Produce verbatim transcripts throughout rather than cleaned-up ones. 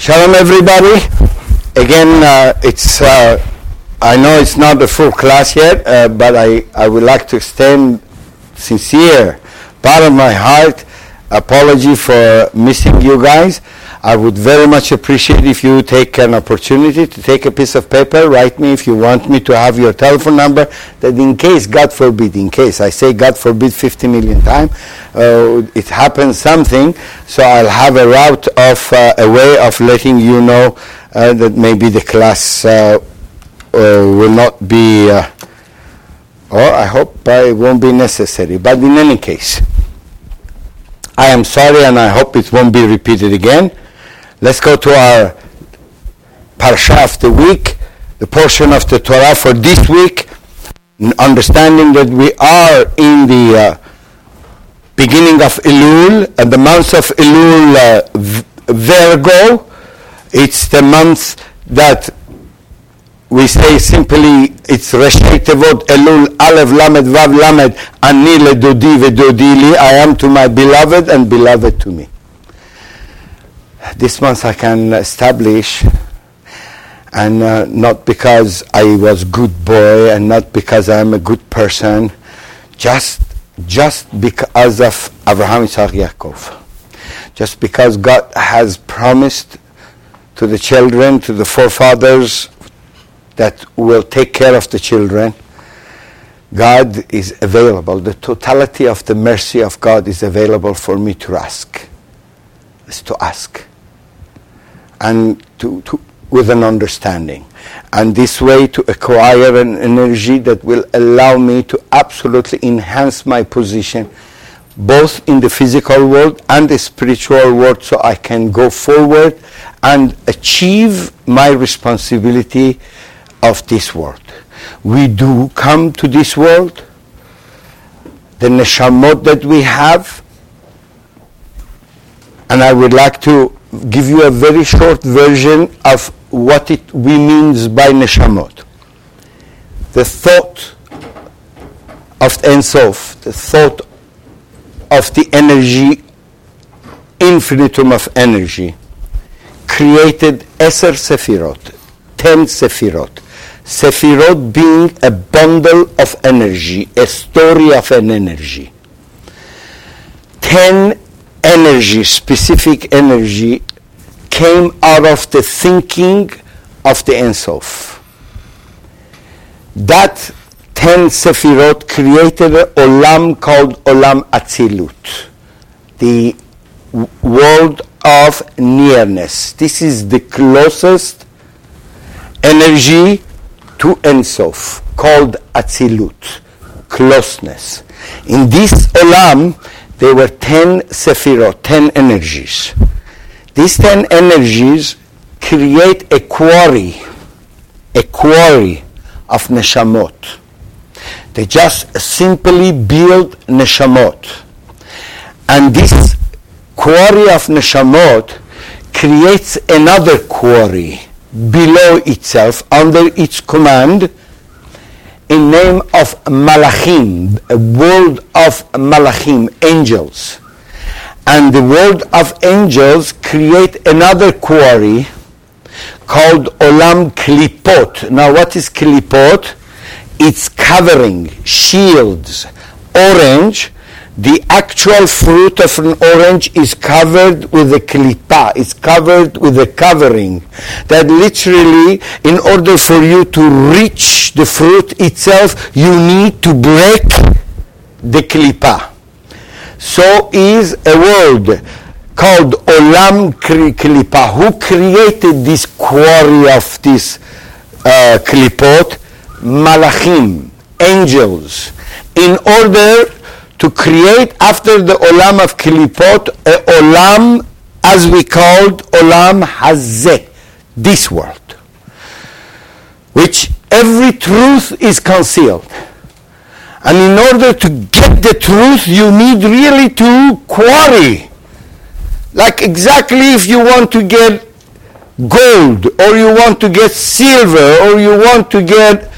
Shalom, everybody. Again, uh, it's uh, I know it's not a full class yet, uh, but I, I would like to extend sincere, part of my heart, apology for missing you guys. I would very much appreciate if you take an opportunity to take a piece of paper, write me if you want me to have your telephone number, that in case, God forbid, in case, I say God forbid fifty million times, uh, it happens something, so I'll have a route of, uh, a way of letting you know uh, that maybe the class uh, uh, will not be, uh, or I hope uh, it won't be necessary, but in any case, I am sorry and I hope it won't be repeated again. Let's go to our Parsha of the week, the portion of the Torah for this week, understanding that we are in the uh, beginning of Elul, and the month of Elul, uh, Virgo. It's the month that we say simply, it's Reshei Tevot Elul, Aleph Lamed Vav Lamed, Ani ledodi vedodi li, I am to my beloved and beloved to me. This month I can establish, and uh, not because I was good boy and not because I am a good person, just just because of Avraham, Yitzhak, Yaakov. Just because God has promised to the children, to the forefathers, that will take care of the children. God is available. The totality of the mercy of God is available for me to ask. Is to ask. And to, to with an understanding. And this way to acquire an energy that will allow me to absolutely enhance my position, both in the physical world and the spiritual world, so I can go forward and achieve my responsibility of this world. We do come to this world, the neshamot that we have, and I would like to give you a very short version of what it we means by neshamot. The thought of Ein Sof, the thought of the energy, infinitum of energy, created Eser Sefirot, ten Sefirot. Sefirot being a bundle of energy, a story of an energy. Ten energy, specific energy, came out of the thinking of the Ein Sof. That ten Sefirot created an Olam called Olam Atzilut, the w- world of nearness. This is the closest energy to Ein Sof, called Atzilut, closeness. In this Olam, there were ten Sefirot, ten energies. These ten energies create a quarry, a quarry of neshamot. They just simply build neshamot. And this quarry of neshamot creates another quarry below itself, under its command, in name of Malachim, a world of Malachim, angels. And the world of angels create another quarry called Olam Klipot. Now what is Klipot? It's covering, shields, orange. The actual fruit of an orange is covered with a klipa, it's covered with a covering. That literally, in order for you to reach the fruit itself, you need to break the klipa. So is a word called Olam Klipa. Who created this quarry of this uh, klipot? Malachim, angels. In order to create after the Olam of Klipot, a Olam, as we called Olam Hazeh, this world, which every truth is concealed. And in order to get the truth, you need really to quarry. Like exactly if you want to get gold, or you want to get silver, or you want to get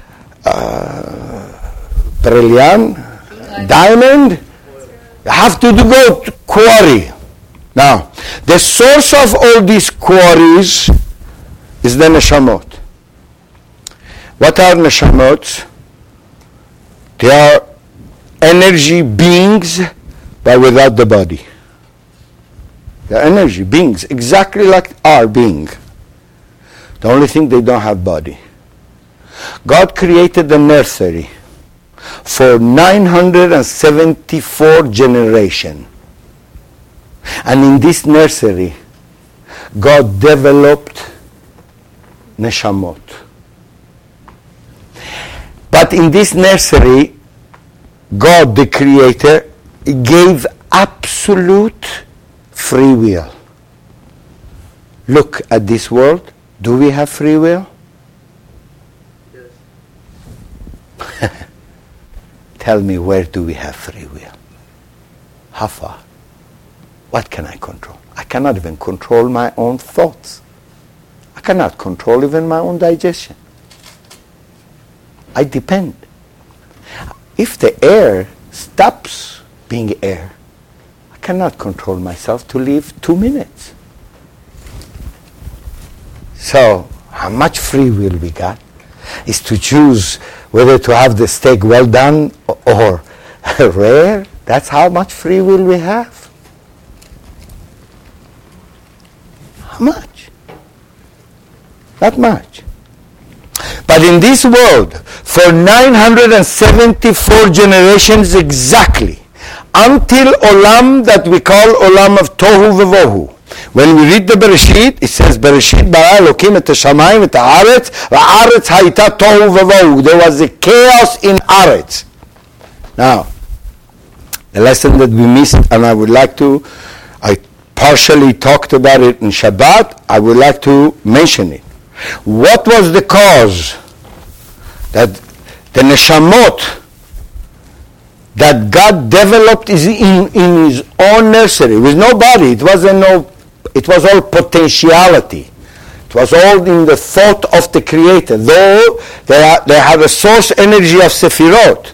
uh, brilliant, diamond, you have to go to quarry. Now, the source of all these quarries is the neshamot. What are neshamot? They are energy beings, but without the body. They are energy beings, exactly like our being. The only thing, they don't have body. God created the nursery for nine hundred seventy-four generations. And in this nursery, God developed neshamot. But in this nursery, God, the Creator, gave absolute free will. Look at this world. Do we have free will? Yes. Tell me, where do we have free will? How far? What can I control? I cannot even control my own thoughts. I cannot control even my own digestion. I depend. If the air stops being air, I cannot control myself to live two minutes. So, how much free will we got is to choose whether to have the steak well done or rare. That's how much free will we have. How much? Not much. But in this world, for nine hundred seventy-four generations exactly, until Olam that we call Olam of Tohu Vavohu. When we read the Bereshit, it says, Bereshit bara Elokim et ha-shamayim et ha-aretz, va-aretz hayita tohu vavohu. There was a chaos in Aretz. Now, the lesson that we missed, and I would like to, I partially talked about it in Shabbat, I would like to mention it. What was the cause that the neshamot that God developed is in, in his own nursery with no body? It wasn't no, it was all potentiality. It was all in the thought of the Creator. Though they, are, they have a source energy of Sefirot.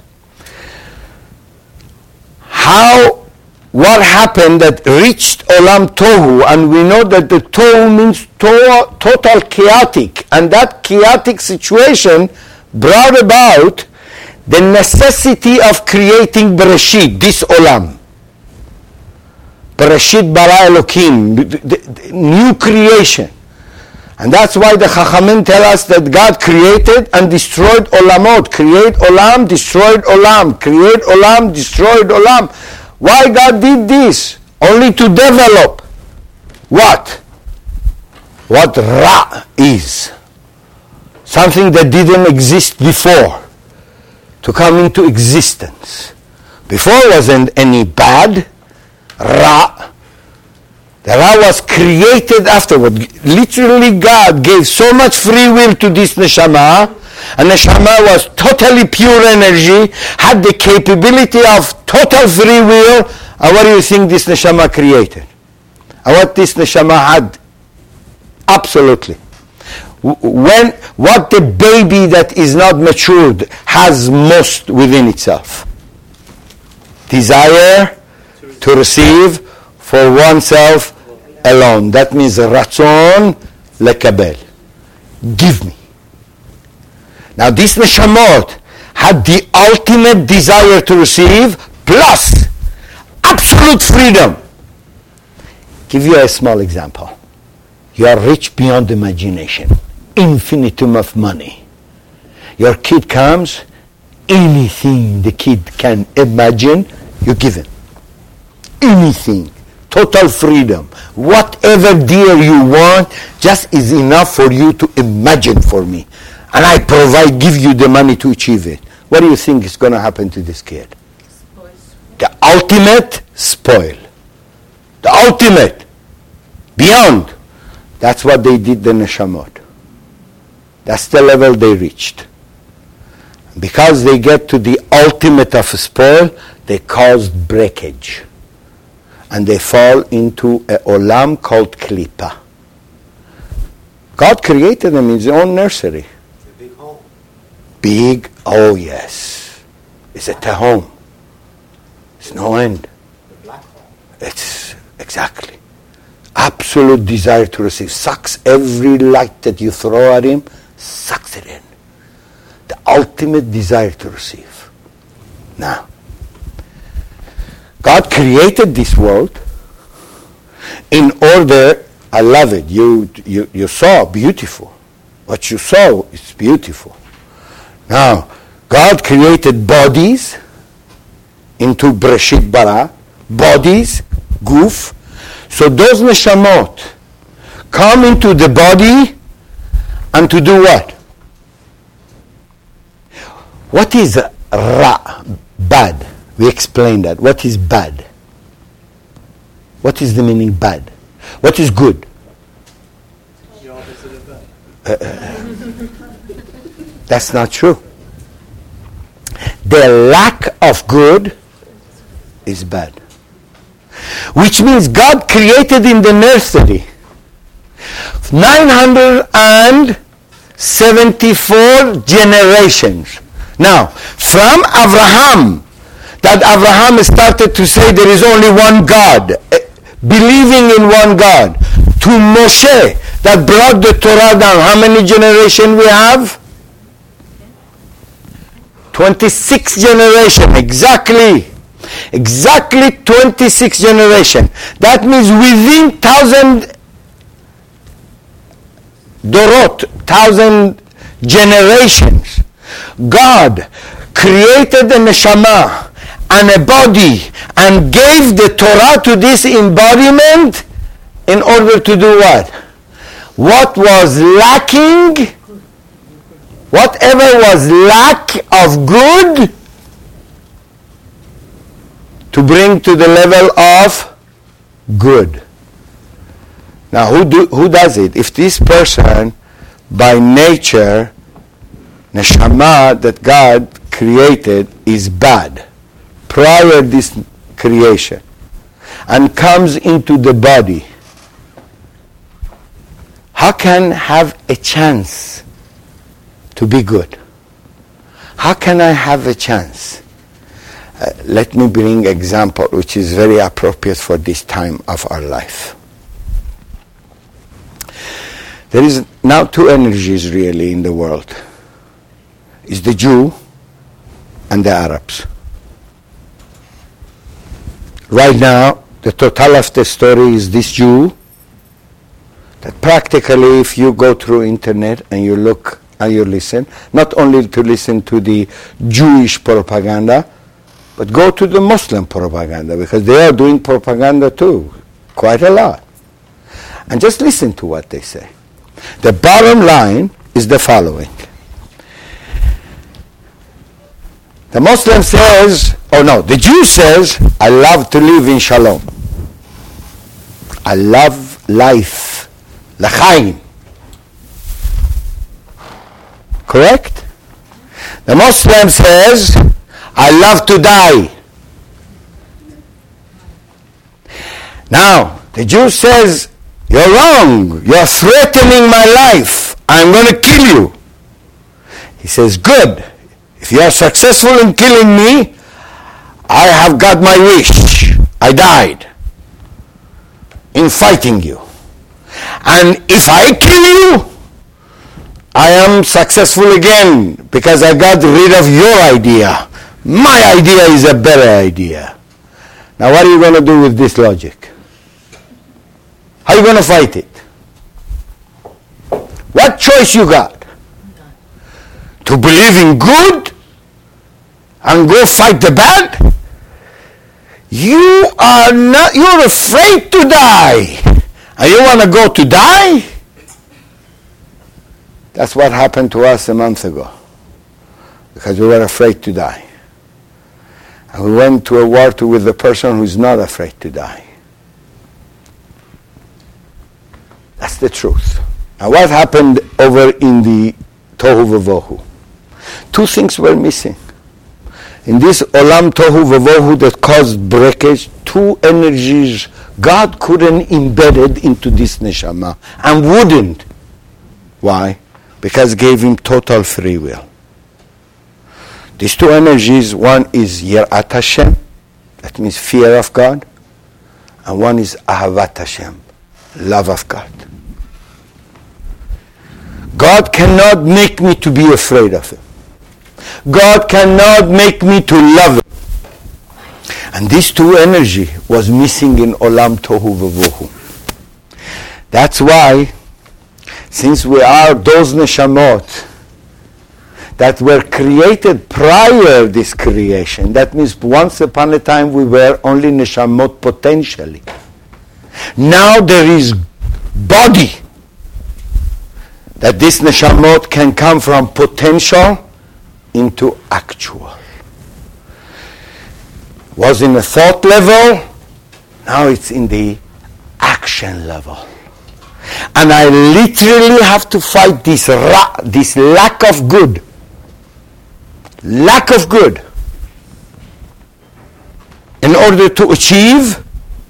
How, what happened that reached Olam Tohu, and we know that the Tohu means to, total chaotic, and that chaotic situation brought about the necessity of creating Bereshit, this Olam. Bereshit bara Elokim, the, the, the new creation. And that's why the Chachamim tell us that God created and destroyed Olamot. Create Olam, destroyed Olam. Create Olam, destroyed Olam. Why God did this? Only to develop what? What Ra is. Something that didn't exist before. To come into existence. Before wasn't any bad. Ra. The Ra was created afterward. Literally God gave so much free will to this neshama, and neshama was totally pure energy, had the capability of total free will, and what do you think this neshama created? And what this neshama had? Absolutely. When, what the baby that is not matured has most within itself? Desire to receive for oneself alone. That means ratzon lekabel. Give me. Now this neshamot had the ultimate desire to receive plus absolute freedom. Give you a small example. You are rich beyond imagination. Infinitum of money. Your kid comes, anything the kid can imagine, you give him. Anything. Total freedom. Whatever dear you want, just is enough for you to imagine for me. And I provide, give you the money to achieve it. What do you think is going to happen to this kid? Spoil. The ultimate spoil. The ultimate. Beyond. That's what they did the neshamot. That's the level they reached. Because they get to the ultimate of spoil, they caused breakage. And they fall into a olam called klipa. God created them in his own nursery. It's a big home. Big, oh yes. It's a tehom. It's no end. The black hole. It's, exactly. absolute desire to receive. Sucks every light that you throw at him, sucks it in. The ultimate desire to receive. Now, God created this world in order, I love it, you, you, you saw, beautiful. What you saw is beautiful. Now, God created bodies into Breshit Bara, bodies, guf. So those neshamot come into the body and to do what? What is ra, bad? We explained that. What is bad? What is the meaning bad? What is good? The opposite of bad. Uh, that's not true. The lack of good is bad. Which means God created in the nursery nine hundred seventy-four generations. Now, from Abraham, that Abraham started to say there is only one God, believing in one God, to Moshe, that brought the Torah down. How many generations we have? twenty-six generations, exactly. Exactly twenty-six generations. That means within thousand dorot, thousand generations, God created a neshama and a body and gave the Torah to this embodiment in order to do what? What was lacking, whatever was lack of good, to bring to the level of good. Now, who do, who does it? If this person, by nature, neshama that God created is bad, prior this creation, and comes into the body, how can have a chance to be good? How can I have a chance? Uh, let me bring an example which is very appropriate for this time of our life. There is now two energies really in the world. It's the Jew and the Arabs. Right now, the total of the story is this Jew that practically if you go through internet and you look and you listen, not only to listen to the Jewish propaganda, but go to the Muslim propaganda, because they are doing propaganda too, quite a lot. And just listen to what they say. The bottom line is the following. The Muslim says, oh no, the Jew says, I love to live in shalom. I love life, l'chaim. Correct? The Muslim says, I love to die. Now, the Jew says, you're wrong. You're threatening my life. I'm going to kill you. He says, good. If you are successful in killing me, I have got my wish. I died in fighting you. And if I kill you, I am successful again because I got rid of your idea. My idea is a better idea. Now what are you going to do with this logic? How are you going to fight it? What choice you got? To believe in good and go fight the bad? You are not, you're afraid to die. And you want to go to die? That's what happened to us a month ago. Because we were afraid to die. And we went to a war to, with the person who's not afraid to die. That's the truth. Now what happened over in the Tohu Vavohu? Two things were missing. In this Olam Tohu Vavohu that caused breakage, two energies God couldn't embed it into this neshama and wouldn't. Why? Because gave him total free will. These two energies, one is Yirat Hashem, that means fear of God, and one is Ahavat Hashem, love of God. God cannot make me to be afraid of him. God cannot make me to love him. And this two energy was missing in Olam Tohu Vavohu. That's why, since we are those neshamot that were created prior this creation, that means once upon a time we were only neshamot potentially. Now there is body that this neshamot can come from potential into actual. Was in the thought level, now it's in the action level. And I literally have to fight this ra- this lack of good. Lack of good. In order to achieve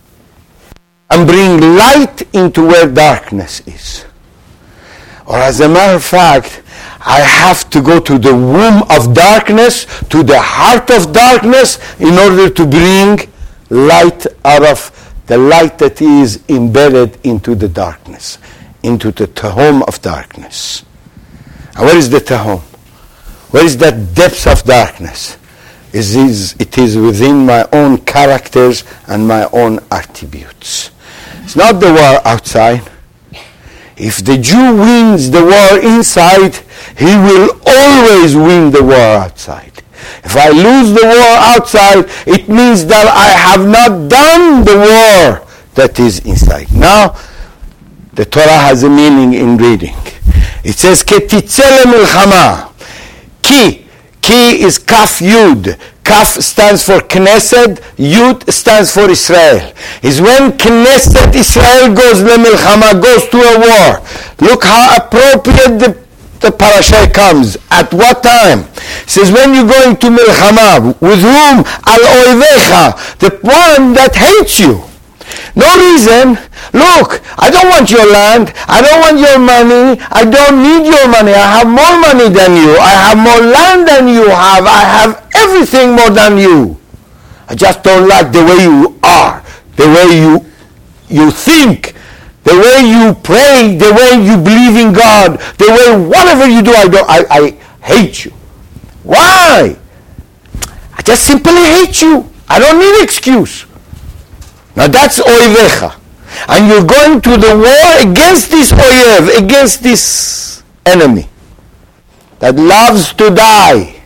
and bring light into where darkness is. Or as a matter of fact, I have to go to the womb of darkness, to the heart of darkness, in order to bring light out of the light that is embedded into the darkness, into the tehom of darkness. And where is the tehom? Where is that depth of darkness? It is, it is within my own characters and my own attributes. It's not the war outside. If the Jew wins the war inside, he will always win the war outside. If I lose the war outside, it means that I have not done the war that is inside. Now, the Torah has a meaning in reading. It says, Ketitze milchama. Ki. Ki is Kaf Yud. Kaf stands for Knesset, Yud stands for Israel. Is when Knesset Israel goes lemilchama, goes to a war. Look how appropriate the, the parasha comes. At what time? It says when you're going to milchama, with whom? Al oivecha, the one that hates you. No reason. Look, I don't want your land. I don't want your money. I don't need your money. I have more money than you. I have more land than you have. I have everything more than you. I just don't like the way you are, the way you you think, the way you pray, the way you believe in God, the way whatever you do, I don't. I, I hate you. Why? I just simply hate you. I don't need excuse. Now that's oivecha. And you're going to the war against this oyev, against this enemy that loves to die,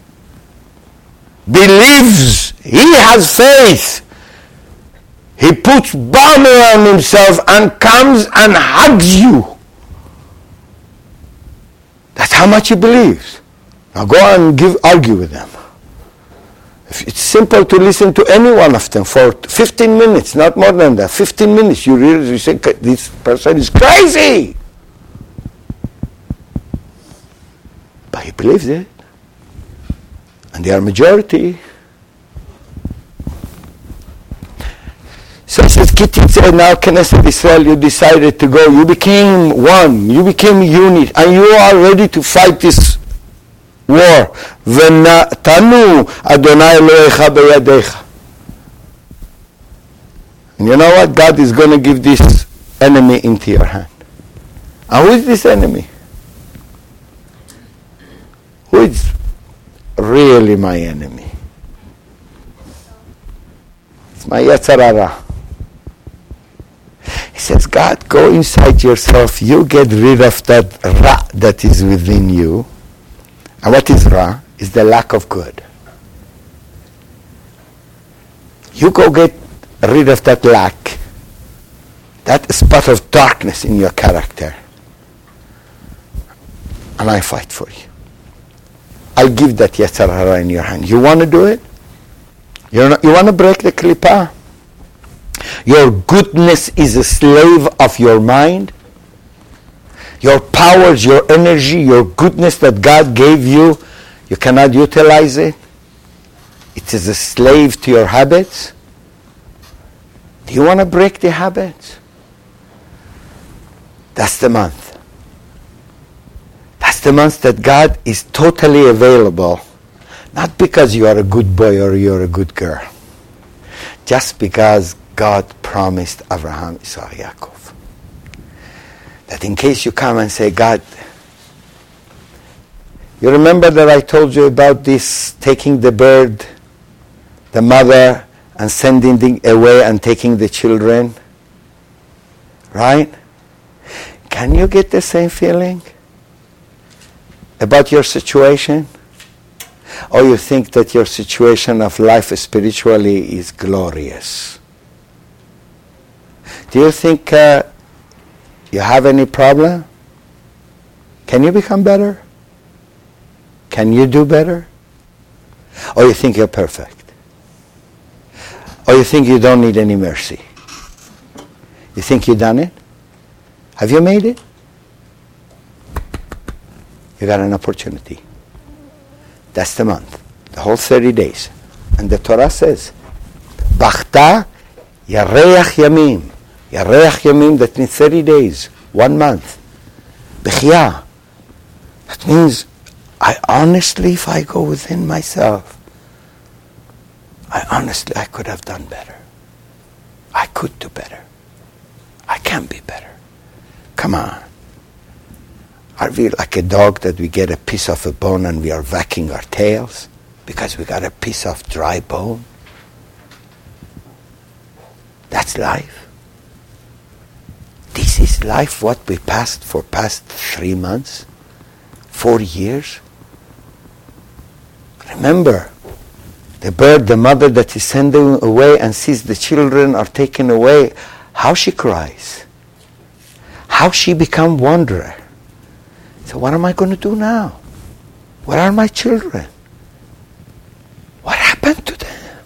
believes, he has faith. He puts bomb around himself and comes and hugs you. That's how much he believes. Now go and give, argue with them. It's simple to listen to any one of them for fifteen minutes, not more than that. fifteen minutes, you really you say, this person is crazy. But he believes it. And they are majority. So he says, Kititze, now Knesset Israel, you decided to go. You became one. You became unit. And you are ready to fight this war. V'natanu Adonai Elohecha beyadecha. And you know what? God is going to give this enemy into your hand. And who is this enemy? Who is really my enemy? It's my Yetzer Hara. He says, God, go inside yourself. You get rid of that Ra that is within you. And what is Ra? Is the lack of good. You go get rid of that lack, that spot of darkness in your character, and I fight for you. I give that Yetzer Hara in your hand. You want to do it? You're not, you want to break the klippah? Your goodness is a slave of your mind. Your powers, your energy, your goodness that God gave you, you cannot utilize it. It is a slave to your habits. Do you want to break the habits? That's the month. That's the month that God is totally available. Not because you are a good boy or you're a good girl. Just because God promised Abraham, Isaac, Yaakov. That in case you come and say, God, you remember that I told you about this, taking the bird, the mother, and sending it away and taking the children? Right? Can you get the same feeling about your situation? Or you think that your situation of life spiritually is glorious? Do you think uh, you have any problem? Can you become better? Can you do better? Or you think you're perfect? Or you think you don't need any mercy? You think you've done it? Have you made it? You got an opportunity. That's the month. The whole thirty days. And the Torah says, Bachta Yareach Yamim. Yareach Yamim, that means thirty days. One month. Bechia. That means, I honestly, if I go within myself, I honestly, I could have done better. I could do better. I can be better. Come on. Are we like a dog that we get a piece of a bone and we are whacking our tails because we got a piece of dry bone? That's life. This is life, what we passed for past three months, four years. Remember, the bird, the mother that is sending away and sees the children are taken away, how she cries, how she become wanderer. So what am I going to do now? Where are my children? What happened to them?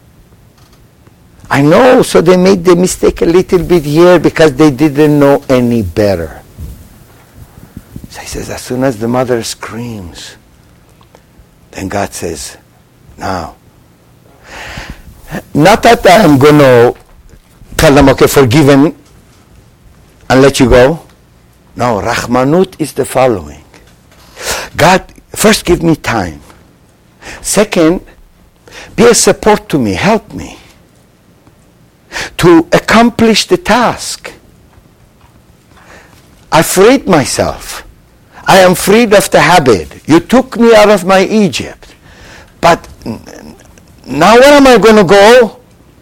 I know, so they made the mistake a little bit here because they didn't know any better. So he says, as soon as the mother screams, then God says, now, not that I am going to tell them, okay, forgiven and let you go. No, Rahmanut is the following. God, first give me time. Second, be a support to me, help me to accomplish the task. I freed myself. I am freed of the habit. You took me out of my Egypt. But now where am I going to go?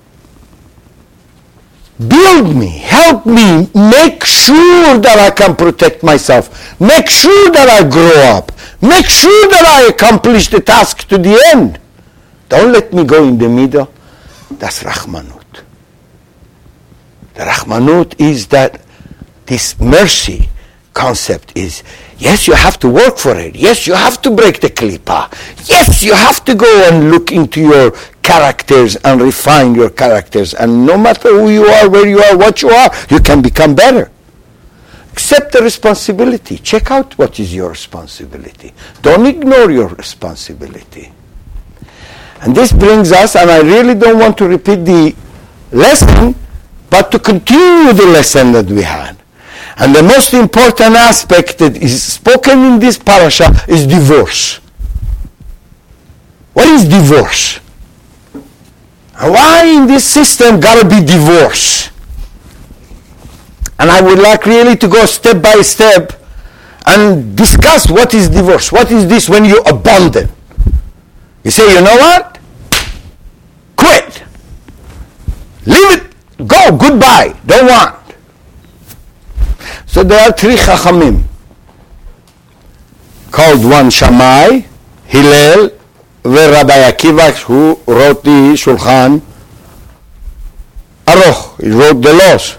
Build me, help me, make sure that I can protect myself. Make sure that I grow up. Make sure that I accomplish the task to the end. Don't let me go in the middle. That's Rahmanut. The Rahmanut is that this mercy concept is, yes, you have to work for it. Yes, you have to break the klipa. Yes, you have to go and look into your characters and refine your characters. And no matter who you are, where you are, what you are, you can become better. Accept the responsibility. Check out what is your responsibility. Don't ignore your responsibility. And this brings us, and I really don't want to repeat the lesson, but to continue the lesson that we had. And the most important aspect that is spoken in this parasha is divorce. What is divorce? And why in this system gotta be divorce? And I would like really to go step by step and discuss what is divorce. What is this when you abandon? You say, you know what? Quit. Leave it. Go. Goodbye. Don't want. So there are three Chachamim, called one Shammai, Hillel, and Rabbi Akiva, who wrote the Shulchan Aruch. He wrote the laws.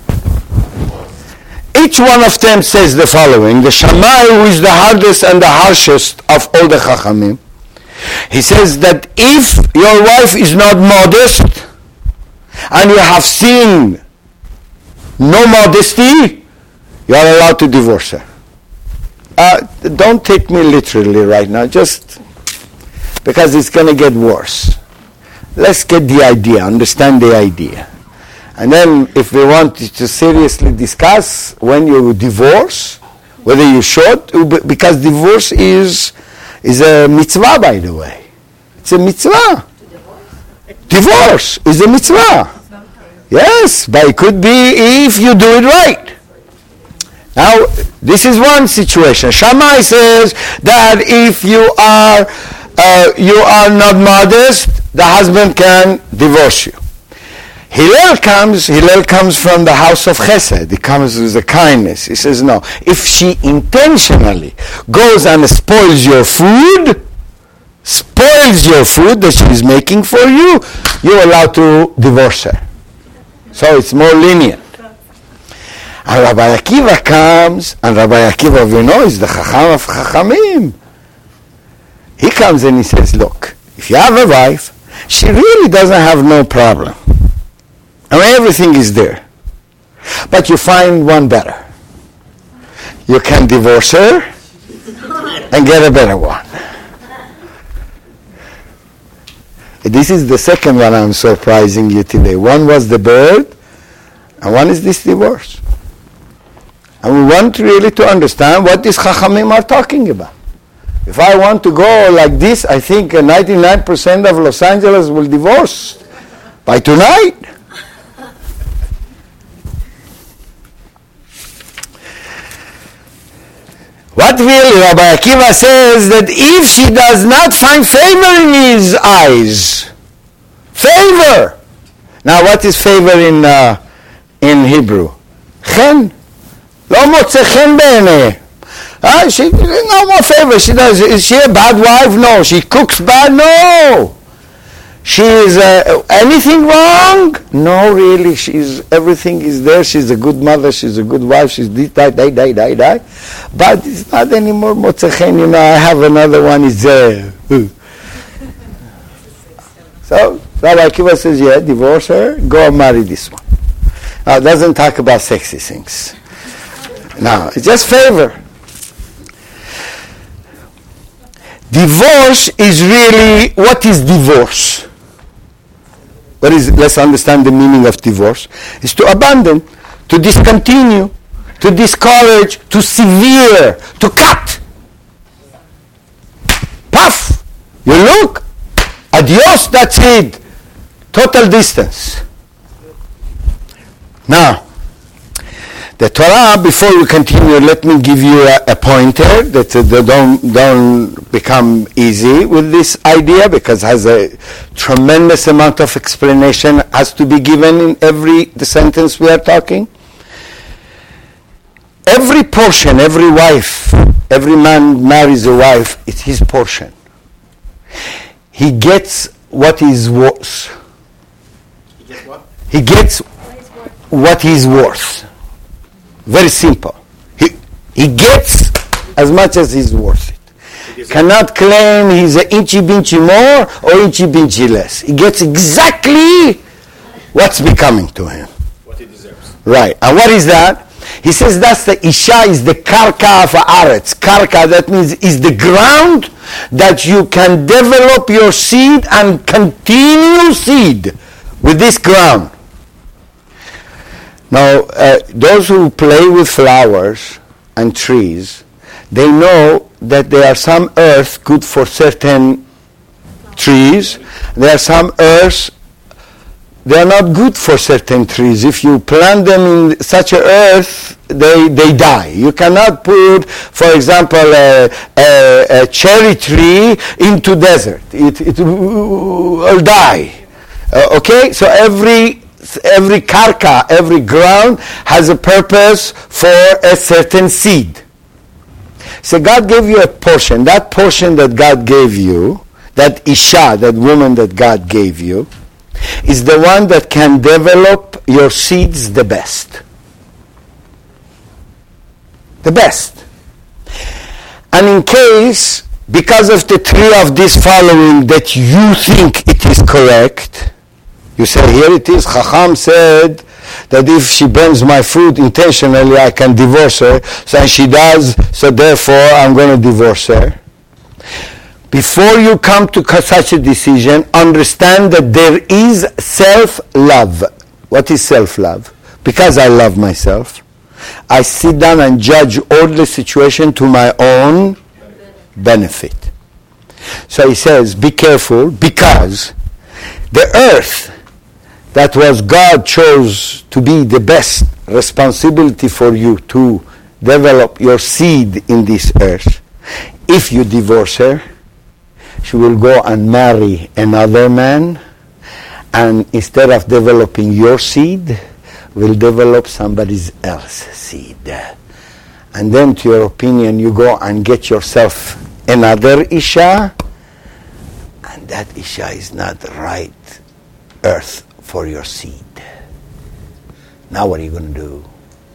Each one of them says the following. The Shammai, who is the hardest and the harshest of all the Chachamim, he says that if your wife is not modest and you have seen no modesty, you are allowed to divorce her. Uh, don't take me literally right now, just because it's going to get worse. Let's get the idea, understand the idea. And then if we want to seriously discuss when you divorce, whether you should, because divorce is is a mitzvah, by the way. It's a mitzvah. Divorce is a mitzvah. Yes, but it could be if you do it right. Now, this is one situation. Shammai says that if you are uh, you are not modest, the husband can divorce you. Hillel comes, Hillel comes from the house of Chesed. He comes with the kindness. He says, no, if she intentionally goes and spoils your food, spoils your food that she is making for you, you're allowed to divorce her. So it's more lenient. And Rabbi Akiva comes, and Rabbi Akiva, we know, is the Chacham of Chachamim. He comes and he says, look, if you have a wife, she really doesn't have no problem. I mean, everything is there. But you find one better. You can divorce her and get a better one. This is the second one I'm surprising you today. One was the bird, and one is this divorce. And we want really to understand what these Chachamim are talking about. If I want to go like this, I think ninety-nine percent of Los Angeles will divorce by tonight. What really Rabbi Akiva says that if she does not find favor in his eyes, favor. Now what is favor in uh, in Hebrew? Chen. לא מוצא חן בעיניה. Uh, she no more favor. She does. Is she a bad wife? No. She cooks bad? No. She is uh, anything wrong? No, really. She's everything is there. She's a good mother. She's a good wife. She's this, die, die, die, die, die. But it's not anymore motzechen. You know, I have another one. Is there? So Rabbi Akiva says, yeah, divorce her. Go and marry this one. Now, it doesn't talk about sexy things. Now, it's just favor. Divorce is really, what is divorce? What is, let's understand the meaning of divorce. Is to abandon, to discontinue, to discourage, to sever, to cut. Puff! You look, adios, that's it. Total distance. Now, the Torah, before we continue, let me give you a, a pointer that uh, don't, don't become easy with this idea, because it has a tremendous amount of explanation has to be given in every the sentence we are talking. Every portion, every wife, every man marries a wife, it's his portion. He gets what is worth. He gets what? He gets what he's worth. Very simple. He he gets as much as he's worth it. Cannot claim he's an inchy binchy more or inchy binchy less. He gets exactly what's becoming to him. What he deserves. Right. And what is that? He says that's the Isha is the karka of Haaretz. Karka, that means is the ground that you can develop your seed and continue seed with this ground. Now, uh, those who play with flowers and trees, they know that there are some earth good for certain trees. There are some earths, they are not good for certain trees. If you plant them in such a earth, they, they die. You cannot put, for example, a, a, a cherry tree into desert. It, it will die. Uh, okay? So every Every karka, every ground has a purpose for a certain seed. So God gave you a portion. That portion that God gave you, that Isha, that woman that God gave you, is the one that can develop your seeds the best. The best. And in case, because of the three of this following, that you think it is correct, you say, here it is, Chacham said that if she burns my food intentionally, I can divorce her. So and she does, so therefore I'm going to divorce her. Before you come to such a decision, understand that there is self-love. What is self-love? Because I love myself, I sit down and judge all the situation to my own benefit. So he says, be careful, because the earth that was God chose to be the best responsibility for you to develop your seed in this earth. If you divorce her, she will go and marry another man, and instead of developing your seed, will develop somebody else's seed. And then, to your opinion, you go and get yourself another Isha, and that Isha is not the right earth for your seed. Now what are you going to do?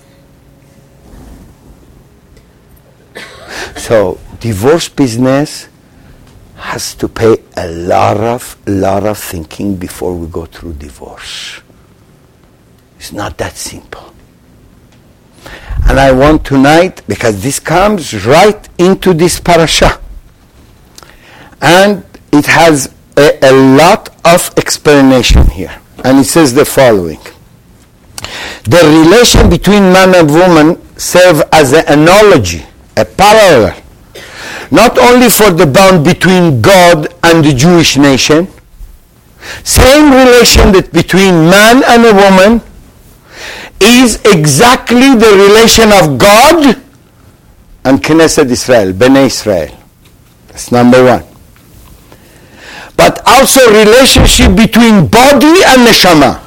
So, divorce business has to pay a lot of, lot of thinking before we go through divorce. It's not that simple. And I want tonight, because this comes right into this parasha, and it has a, a lot of explanation here. And it says the following. The relation between man and woman serve as an analogy, a parallel, not only for the bond between God and the Jewish nation, same relation that between man and a woman is exactly the relation of God and Knesset Israel, Bnei Israel. That's number one. But also relationship between body and neshama.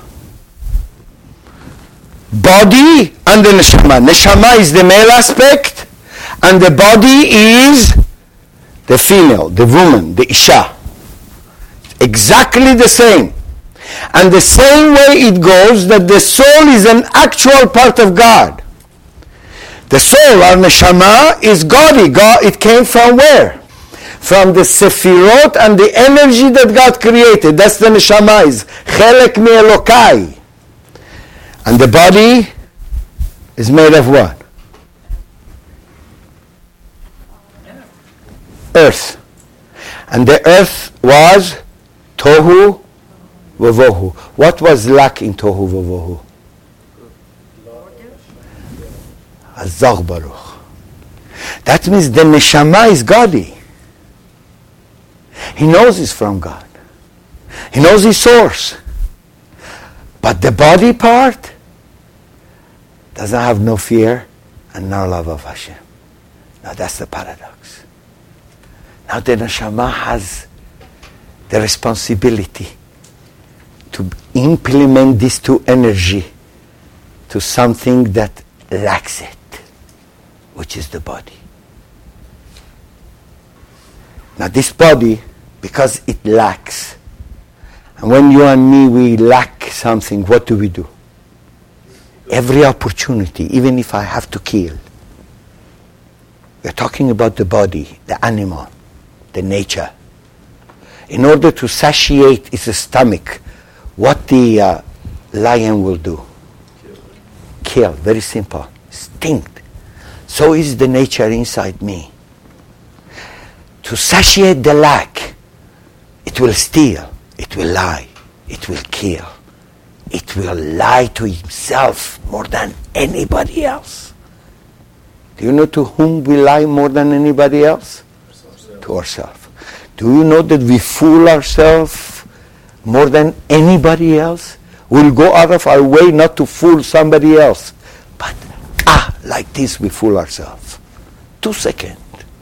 Body and the neshama. Neshama is the male aspect, and the body is the female, the woman, the Isha. Exactly the same. And the same way it goes that the soul is an actual part of God. The soul, our neshama, is Godi. God, it came from where? From the Sefirot and the energy that God created. That's the neshama, is Chelek mi Elokai. And the body is made of what? Earth. And the earth was Tohu Vavohu. What was lack in Tohu Vavohu? Hazak Baruch. That means the neshama is Godi. He knows it's from God. He knows his source. But the body part doesn't have no fear and no love of Hashem. Now that's the paradox. Now the neshama has the responsibility to implement these two energy to something that lacks it, which is the body. Now this body, because it lacks, and when you and me, we lack something, what do we do? Every opportunity, even if I have to kill. We're talking about the body, the animal, the nature. In order to satiate its stomach, what the uh, lion will do? Kill. Very simple. Instinct. So is the nature inside me. To satiate the lack, it will steal, it will lie, it will kill. It will lie to himself more than anybody else. Do you know to whom we lie more than anybody else? Ourselves. To ourselves. Do you know that we fool ourselves more than anybody else? We'll go out of our way not to fool somebody else. But, ah, like this we fool ourselves. Two seconds.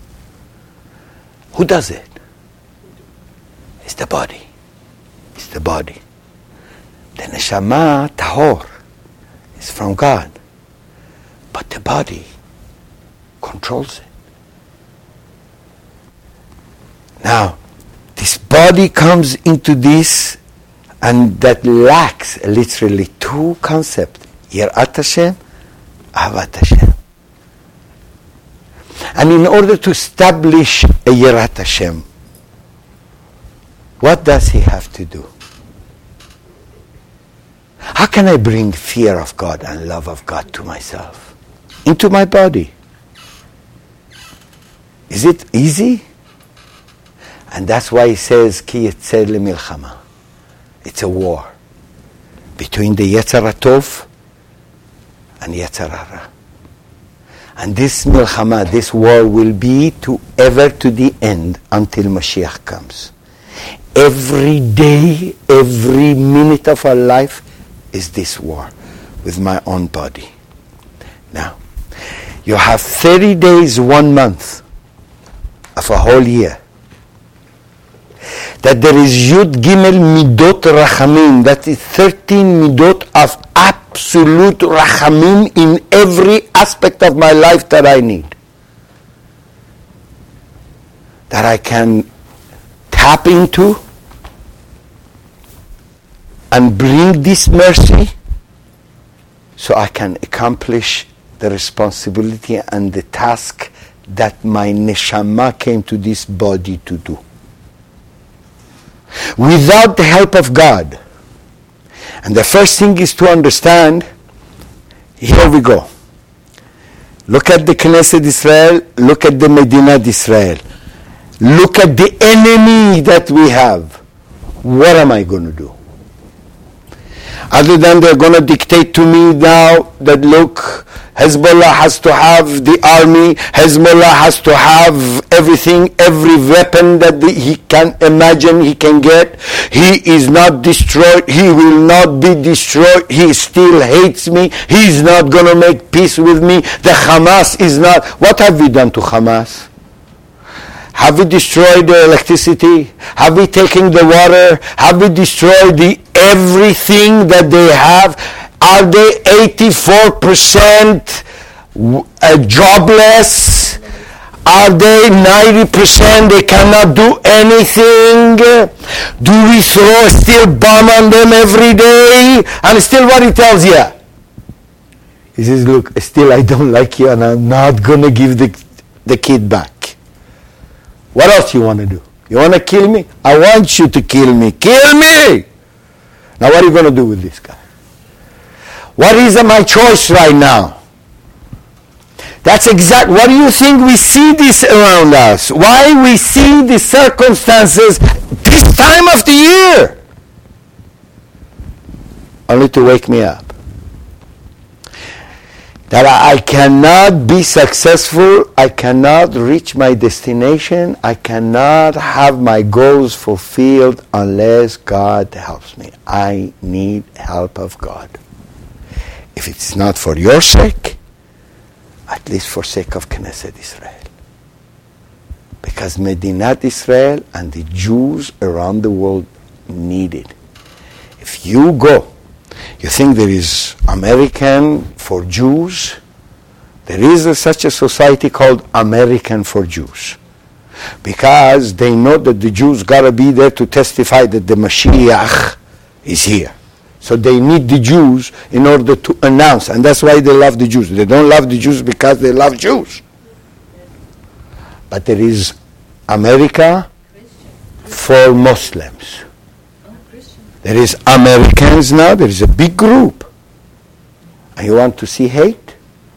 Who does it? It's the body. It's the body. The neshama, tahor, is from God. But the body controls it. Now, this body comes into this, and that lacks literally two concepts. Yirat Hashem, Ahavat Hashem. And in order to establish a Yirat Hashem, what does he have to do? How can I bring fear of God and love of God to myself? Into my body? Is it easy? And that's why he says, Ki yetzer lemilchama. It's a war between the Yetzer HaTov and Yetzer Hara. And this milchama, this war, will be to ever to the end until Mashiach comes. Every day, every minute of our life is this war with my own body. Now, You have thirty days, one month of a whole year. That there is Yud Gimel Midot Rachamim. That is thirteen Midot of absolute Rachamim in every aspect of my life that I need. That I can tap into and bring this mercy so I can accomplish the responsibility and the task that my neshama came to this body to do. Without the help of God. And the first thing is to understand, here we go. Look at the Knesset Israel, look at the Medinat Israel. Look at the enemy that we have. What am I going to do? Other than they're going to dictate to me now that look, Hezbollah has to have the army, Hezbollah has to have everything, every weapon that the, he can imagine he can get. He is not destroyed, he will not be destroyed, he still hates me, he's not going to make peace with me. The Hamas is not. What have we done to Hamas? Have we destroyed the electricity? Have we taken the water? Have we destroyed the everything that they have? Are they eighty-four percent uh, jobless? Are they ninety percent they cannot do anything? Do we throw a steel bomb on them every day? And still what he tells you? He says, look, still I don't like you and I'm not going to give the, the kid back. What else you want to do? You want to kill me? I want you to kill me. Kill me! Now what are you going to do with this guy? What is my choice right now? That's exact. What do you think we see this around us? Why we see the circumstances this time of the year? Only to wake me up. That I cannot be successful, I cannot reach my destination, I cannot have my goals fulfilled unless God helps me. I need help of God. If it's not for your sake, at least for sake of Knesset Israel. Because Medinat Israel and the Jews around the world need it. If you go, you think there is American for Jews? There is a, such a society called American for Jews. Because they know that the Jews got to be there to testify that the Mashiach is here. So they need the Jews in order to announce. And that's why they love the Jews. They don't love the Jews because they love Jews. But there is America for Muslims. There is Americans now, there is a big group. And you want to see hate?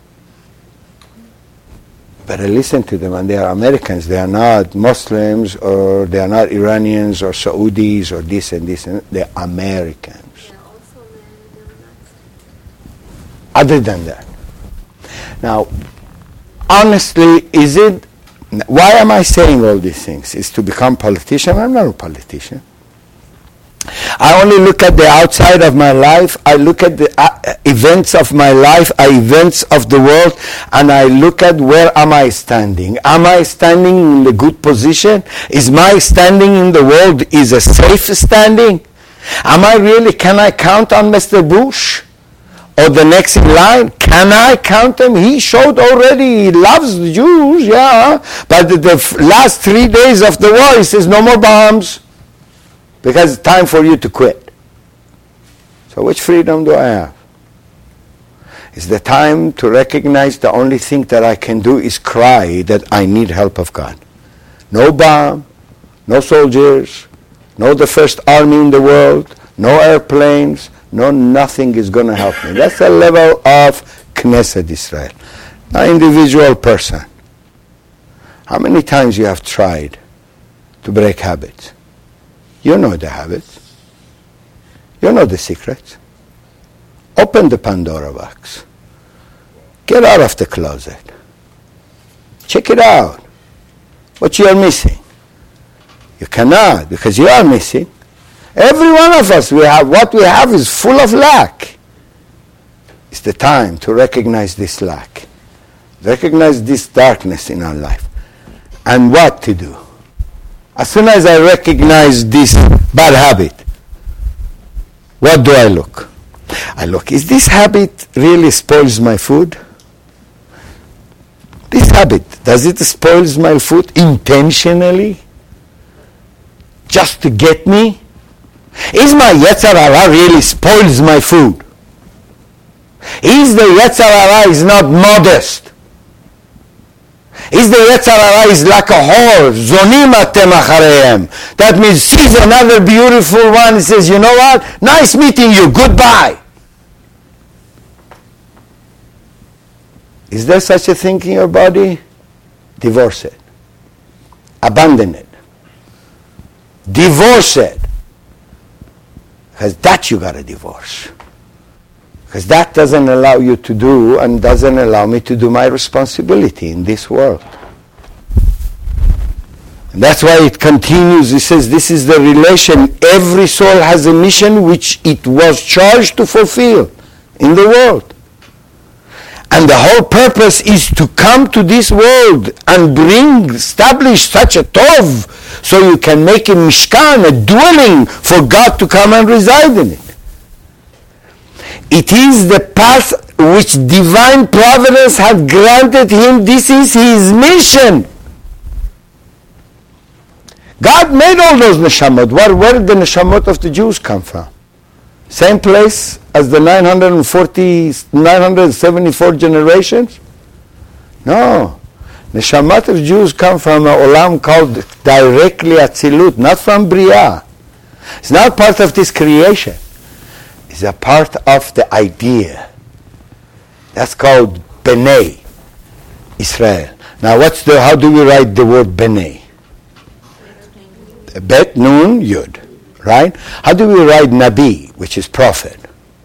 Better listen to them. And they are Americans. They are not Muslims or they are not Iranians or Saudis or this and this. And they are Americans. Other than that. Now, honestly, is it, why am I saying all these things? Is to become politician? I'm not a politician. I only look at the outside of my life. I look at the uh, events of my life, uh, events of the world, and I look at where am I standing. Am I standing in a good position? Is my standing in the world is a safe standing? Am I really, can I count on Mister Bush? Or the next in line? Can I count him? He showed already he loves the Jews, yeah. But the, the f- last three days of the war, he says no more bombs. Because it's time for you to quit. So which freedom do I have? It's the time to recognize the only thing that I can do is cry that I need help of God. No bomb, no soldiers, no the first army in the world, no airplanes, no nothing is going to help me. That's the level of Knesset Israel. An individual person. How many times you have tried to break habits? You know the habits. You know the secrets. Open the Pandora box. Get out of the closet. Check it out. What you are missing. You cannot, because you are missing. Every one of us, we have, what we have is full of lack. It's the time to recognize this lack. Recognize this darkness in our life. And what to do? As soon as I recognize this bad habit, what do I look? I look, is this habit really spoils my food? This habit, does it spoils my food intentionally? Just to get me? Is my Yetzer Hara really spoils my food? Is the Yetzer Hara is not modest? Is the Yetzer Hara is like a whore? Zonim atem achareim. That means sees another beautiful one and says, you know what? Nice meeting you. Goodbye. Is there such a thing in your body? Divorce it. Abandon it. Divorce it. Because that you got to divorce. Because that doesn't allow you to do and doesn't allow me to do my responsibility in this world. And that's why it continues. It says this is the relation. Every soul has a mission which it was charged to fulfill in the world. And the whole purpose is to come to this world and bring, establish such a tov, so you can make a mishkan, a dwelling for God to come and reside in it. It is the path which divine providence had granted him. This is his mission. God made all those neshamot. Where, where did the neshamot of the Jews come from? Same place as the nine hundred forty, nine hundred seventy-four generations? No. Neshamot of Jews come from an olam called directly Atzilut, not from Bria. It's not part of this creation. It's a part of the idea. That's called B'nai Israel. Now, what's the? How do we write the word B'nai? Bet Nun Yud, right? How do we write Nabi, which is prophet?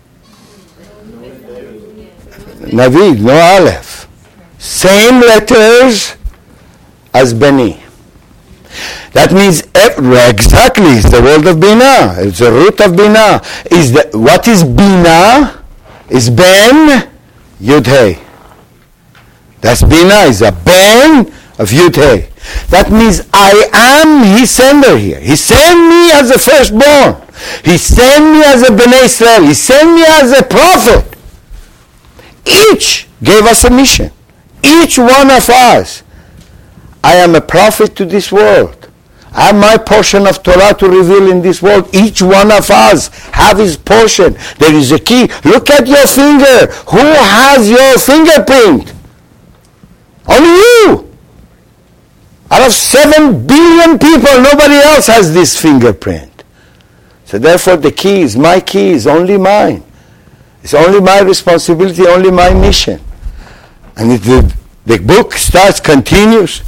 Navi, no Aleph. Same letters as B'nai. That means exactly it's the word of Bina. It's the root of Bina. Is the what is Bina? Is Ben Yud Hey. That's Bina. Is a Ben of Yud Hey. That means I am his sender here. He sent me as a firstborn. He sent me as a Bnei Israel. He sent me as a prophet. Each gave us a mission. Each one of us. I am a prophet to this world. I have my portion of Torah to reveal in this world. Each one of us have his portion. There is a key. Look at your finger. Who has your fingerprint? Only you. Out of seven billion people, nobody else has this fingerprint. So therefore the key is, my key is only mine. It's only my responsibility, only my mission. And it, the, the book starts, continues.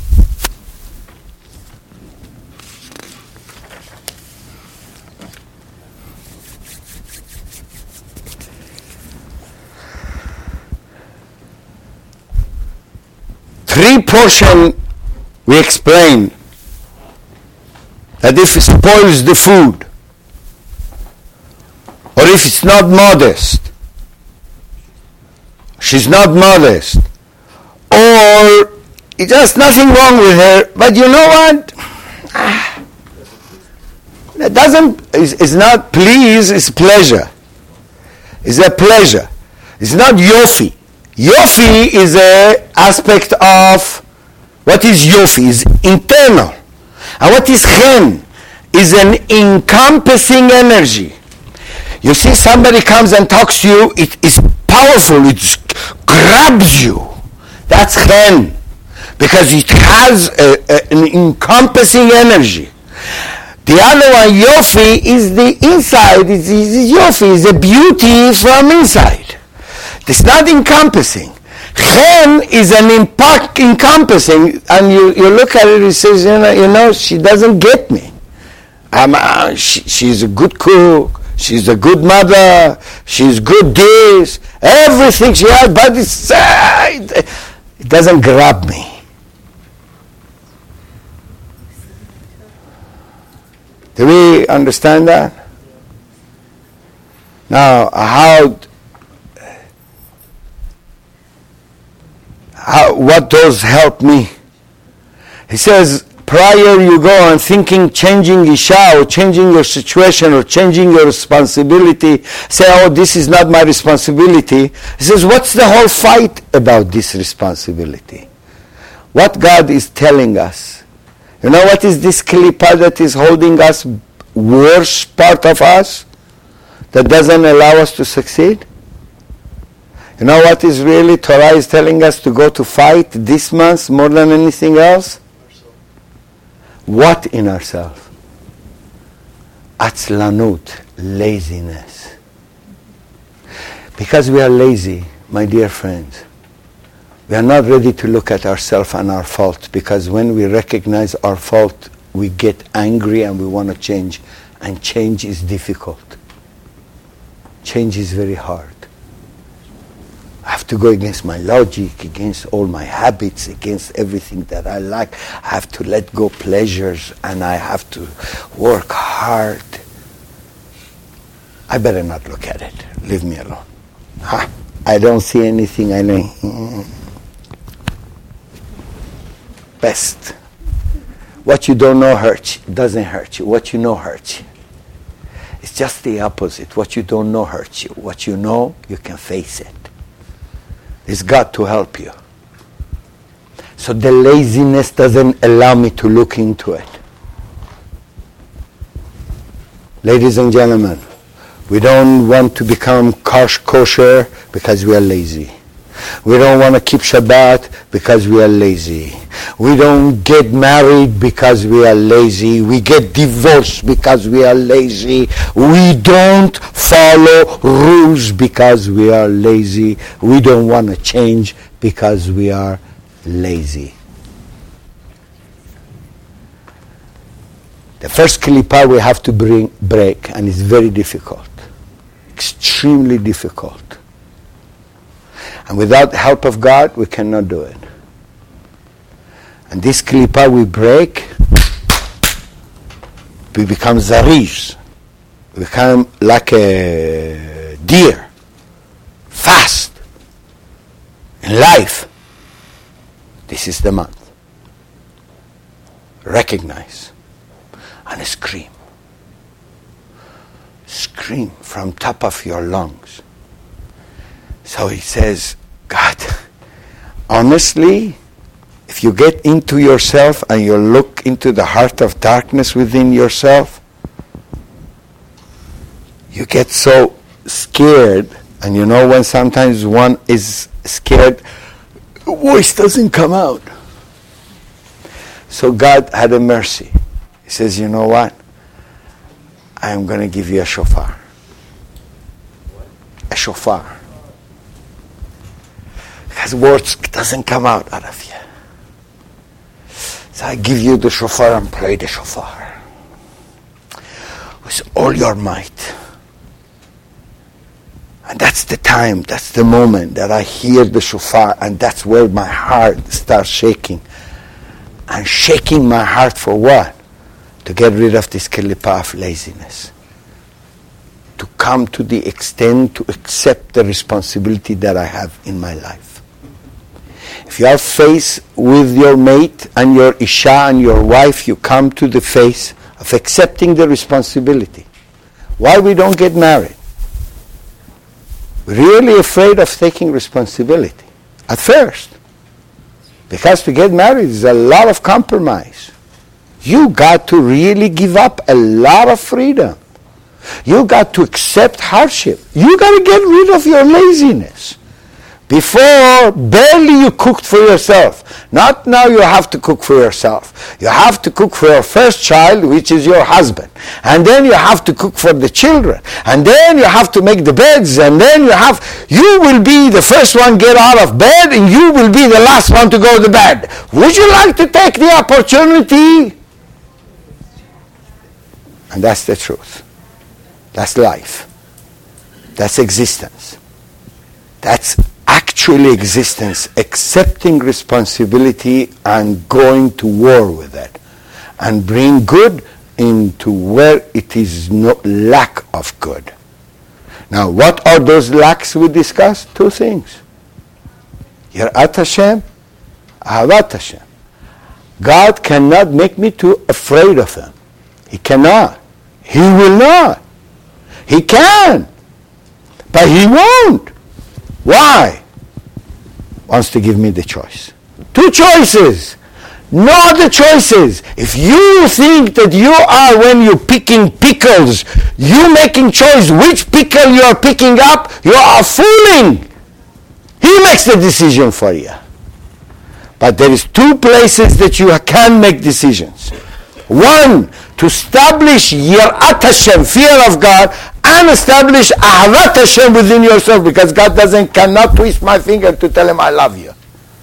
Three portion we explain that if it spoils the food, or if it's not modest, she's not modest, or it's just nothing wrong with her, but you know what? Ah, it doesn't, it's, it's not please, it's pleasure. It's a pleasure. It's not yofi. Yofi is an aspect of, what is yofi? Is internal. And what is chen? Is an encompassing energy. You see, somebody comes and talks to you, it is powerful, it grabs you. That's chen. Because it has a, a, an encompassing energy. The other one, yofi, is the inside, it's, it's yofi, is a beauty from inside. It's not encompassing. Chen is an impact encompassing, and you, you look at it, it says, you know, you know she doesn't get me. I'm, uh, she, she's a good cook, she's a good mother, she's good this, everything she has, but it's, uh, it, it doesn't grab me. Do we understand that? Now, how How, what does help me? He says, prior you go and thinking changing Isha or changing your situation or changing your responsibility, say, oh, this is not my responsibility. He says, what's the whole fight about this responsibility? What God is telling us. You know what is this klipa that is holding us, worse part of us, that doesn't allow us to succeed? You know what is really Torah is telling us to go to fight this month more than anything else? What in ourselves? Atzlanut, laziness. Because we are lazy, my dear friends, we are not ready to look at ourselves and our fault, because when we recognize our fault, we get angry and we want to change. And change is difficult. Change is very hard. I have to go against my logic, against all my habits, against everything that I like. I have to let go pleasures and I have to work hard. I better not look at it. Leave me alone. Huh? I don't see anything. I know. Best. What you don't know hurts you. Doesn't hurt you. What you know hurts you. It's just the opposite. What you don't know hurts you. What you know, you can face it. It's got to help you. So the laziness doesn't allow me to look into it. Ladies and gentlemen, we don't want to become kosher because we are lazy. We don't want to keep Shabbat because we are lazy. We don't get married because we are lazy. We get divorced because we are lazy. We don't follow rules because we are lazy. We don't want to change because we are lazy. The first klipa we have to bring break, and it's very difficult. Extremely difficult. And without the help of God, we cannot do it. And this klipa we break, we become zariz. We become like a deer, fast in life. This is the month. Recognize and scream. Scream from top of your lungs. So he says, God, honestly, if you get into yourself and you look into the heart of darkness within yourself, you get so scared. And you know when sometimes one is scared, the voice doesn't come out. So God had a mercy. He says, you know what? I am going to give you a shofar. A shofar. Because words doesn't come out out of you. So I give you the shofar and play the shofar. With all your might. And that's the time, that's the moment that I hear the shofar, and that's where my heart starts shaking. And shaking my heart for what? To get rid of this klipa of laziness. To come to the extent to accept the responsibility that I have in my life. If you are faced with your mate and your isha and your wife, you come to the face of accepting the responsibility. Why we don't get married? We're really afraid of taking responsibility at first. Because to get married is a lot of compromise. You got to really give up a lot of freedom. You got to accept hardship. You got to get rid of your laziness. Before, barely you cooked for yourself. Not now you have to cook for yourself. You have to cook for your first child, which is your husband. And then you have to cook for the children. And then you have to make the beds. And then you have, you will be the first one get out of bed, and you will be the last one to go to bed. Would you like to take the opportunity? And that's the truth. That's life. That's existence. That's actually existence, accepting responsibility and going to war with it, and bring good into where it is no lack of good. Now, what are those lacks we discussed? Two things. Yirat Hashem Ahavat Hashem. God cannot make me too afraid of him. He cannot. He will not. He can. But he won't. Why? Wants to give me the choice. Two choices. No other choices. If you think that you are, when you're picking pickles, you making choice which pickle you are picking up, you are fooling. He makes the decision for you. But there is two places that you can make decisions. One, to establish Yirat Hashem, fear of God, and establish Ahavat Hashem within yourself, because God doesn't, cannot twist my finger to tell him I love you.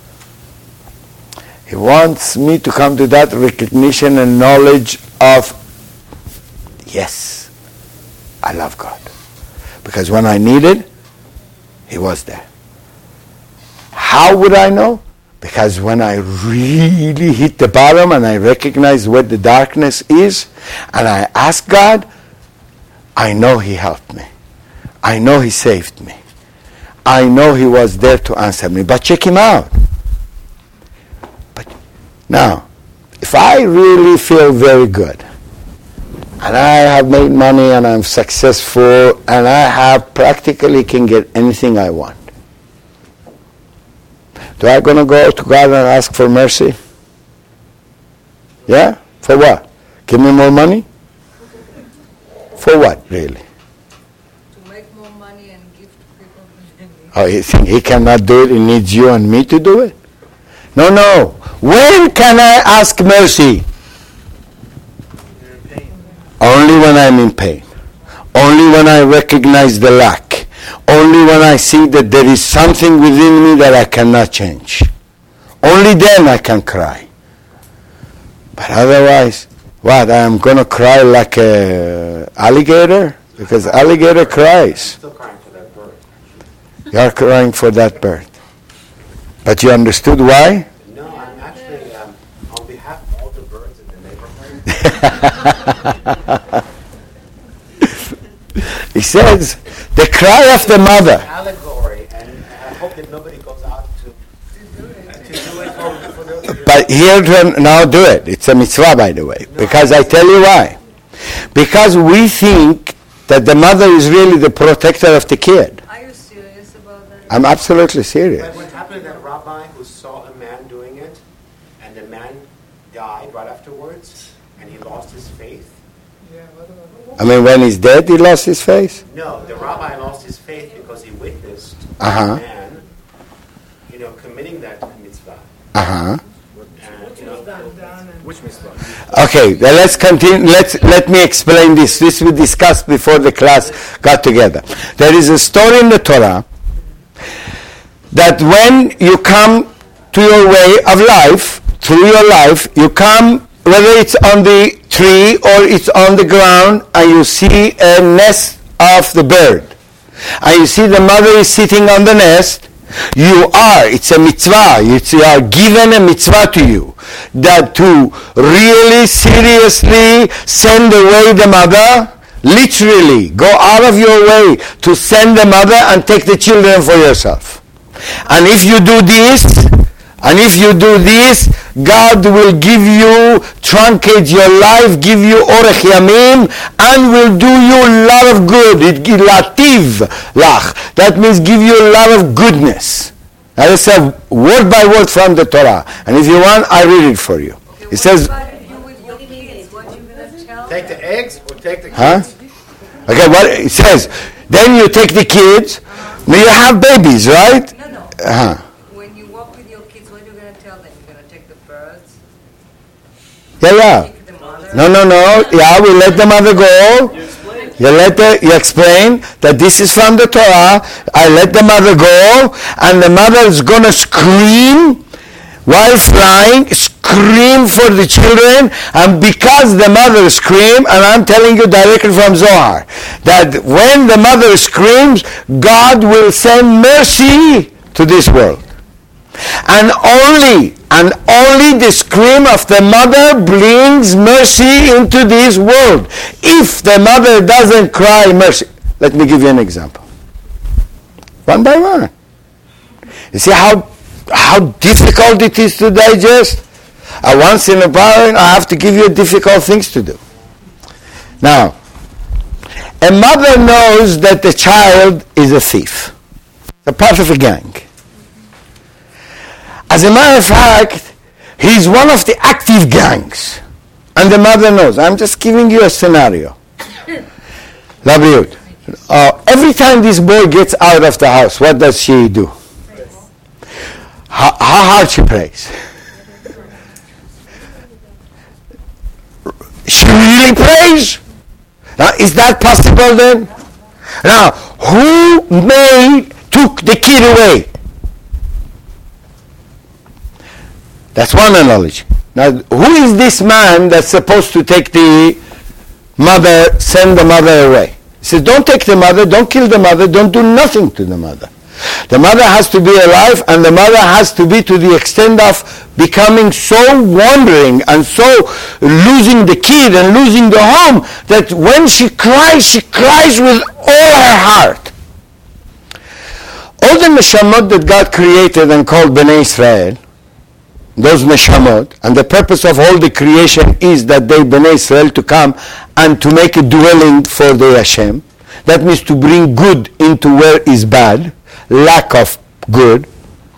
He wants me to come to that recognition and knowledge of, yes, I love God. Because when I needed, he was there. How would I know? Because when I really hit the bottom and I recognize what the darkness is, and I ask God, I know he helped me. I know he saved me. I know he was there to answer me. But check him out. But now, if I really feel very good, and I have made money and I'm successful, and I have practically can get anything I want, do I going to go to God and ask for mercy? Yeah? For what? Give me more money? For what, really? To make more money and give to people. Oh, you think he cannot do it? He needs you and me to do it? No, no. When can I ask mercy? Only when I'm in pain. Only when I recognize the lack. Only when I see that there is something within me that I cannot change. Only then I can cry. But otherwise, what? I am going to cry like a alligator? Because alligator cries. Still crying for that bird. You are crying for that bird. But you understood why? No, I'm actually, um, on behalf of all the birds in the neighborhood. He says, the cry of the mother. Allegory, and I hope that nobody goes out to, uh, to do it for, for the... But here to now do it. It's a mitzvah, by the way. Because I tell you why. Because we think that the mother is really the protector of the kid. Are you serious about that? I'm absolutely serious. But what happened to that rabbi who saw a man doing it, and the man died right afterwards, and he lost his faith? I mean, when he's dead, he lost his faith? No, the rabbi lost his faith because he witnessed Uh-huh. a man, you know, committing that mitzvah. Uh-huh. And, you know, which mitzvah? Okay, then let's continue. Let's, let me explain this. This we discussed before the class got together. There is a story in the Torah that when you come to your way of life, through your life, you come, whether it's on the tree or it's on the ground, and you see a nest of the bird, and you see the mother is sitting on the nest, you are, it's a mitzvah, it's, you are given a mitzvah to you, that to really seriously send away the mother, literally go out of your way to send the mother and take the children for yourself. And if you do this, and if you do this, God will give you, truncate your life, give you orech yamim, and will do you a lot of good. It lativ lach. That means give you a lot of goodness. That is a word by word from the Torah. And if you want, I read it for you. Okay, It says, what about you with your kids? What you gonna tell Take the eggs or take the huh? kids? Okay, what it says, then you take the kids. Now you have babies, right? No, no. Uh-huh. When you walk with your kids, what are you gonna tell them? You're gonna take the birds? Yeah, yeah. Take the mother? No, no, no. Yeah, we let the mother go. You let the, you explain that this is from the Torah. I let the mother go, and the mother is gonna scream while flying, scream for the children, and because the mother screams, and I'm telling you directly from Zohar, that when the mother screams, God will send mercy to this world. And only, and only the scream of the mother brings mercy into this world. If the mother doesn't cry mercy, let me give you an example. One by one. You see how how difficult it is to digest. Uh, once in a while, I have to give you difficult things to do. Now, a mother knows that the child is a thief, a part of a gang. As a matter of fact, he's one of the active gangs, and the mother knows. I'm just giving you a scenario. Labriut. Uh, every time this boy gets out of the house, what does she do? How, how hard she prays? She really prays? Now, is that possible then? Now, who made, took the kid away? That's one analogy. Now, who is this man that's supposed to take the mother, send the mother away? He says, don't take the mother, don't kill the mother, don't do nothing to the mother. The mother has to be alive, and the mother has to be to the extent of becoming so wandering and so losing the kid and losing the home that when she cries, she cries with all her heart. All the neshamot that God created and called Bnei Israel, those neshamot, and the purpose of all the creation is that they, Bnei Israel, to come and to make a dwelling for the Hashem. That means to bring good into where is bad, lack of good.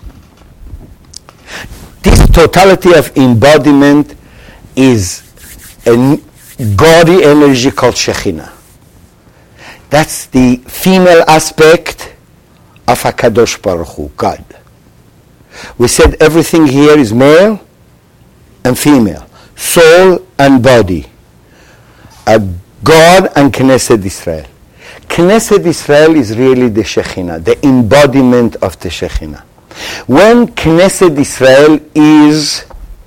This totality of embodiment is a gaudy energy called Shekhinah. That's the female aspect of HaKadosh Baruch Hu, God. We said everything here is male and female, soul and body, a God and Knesset Israel. Knesset Israel is really the Shekhinah, the embodiment of the Shekhinah. When Knesset Israel is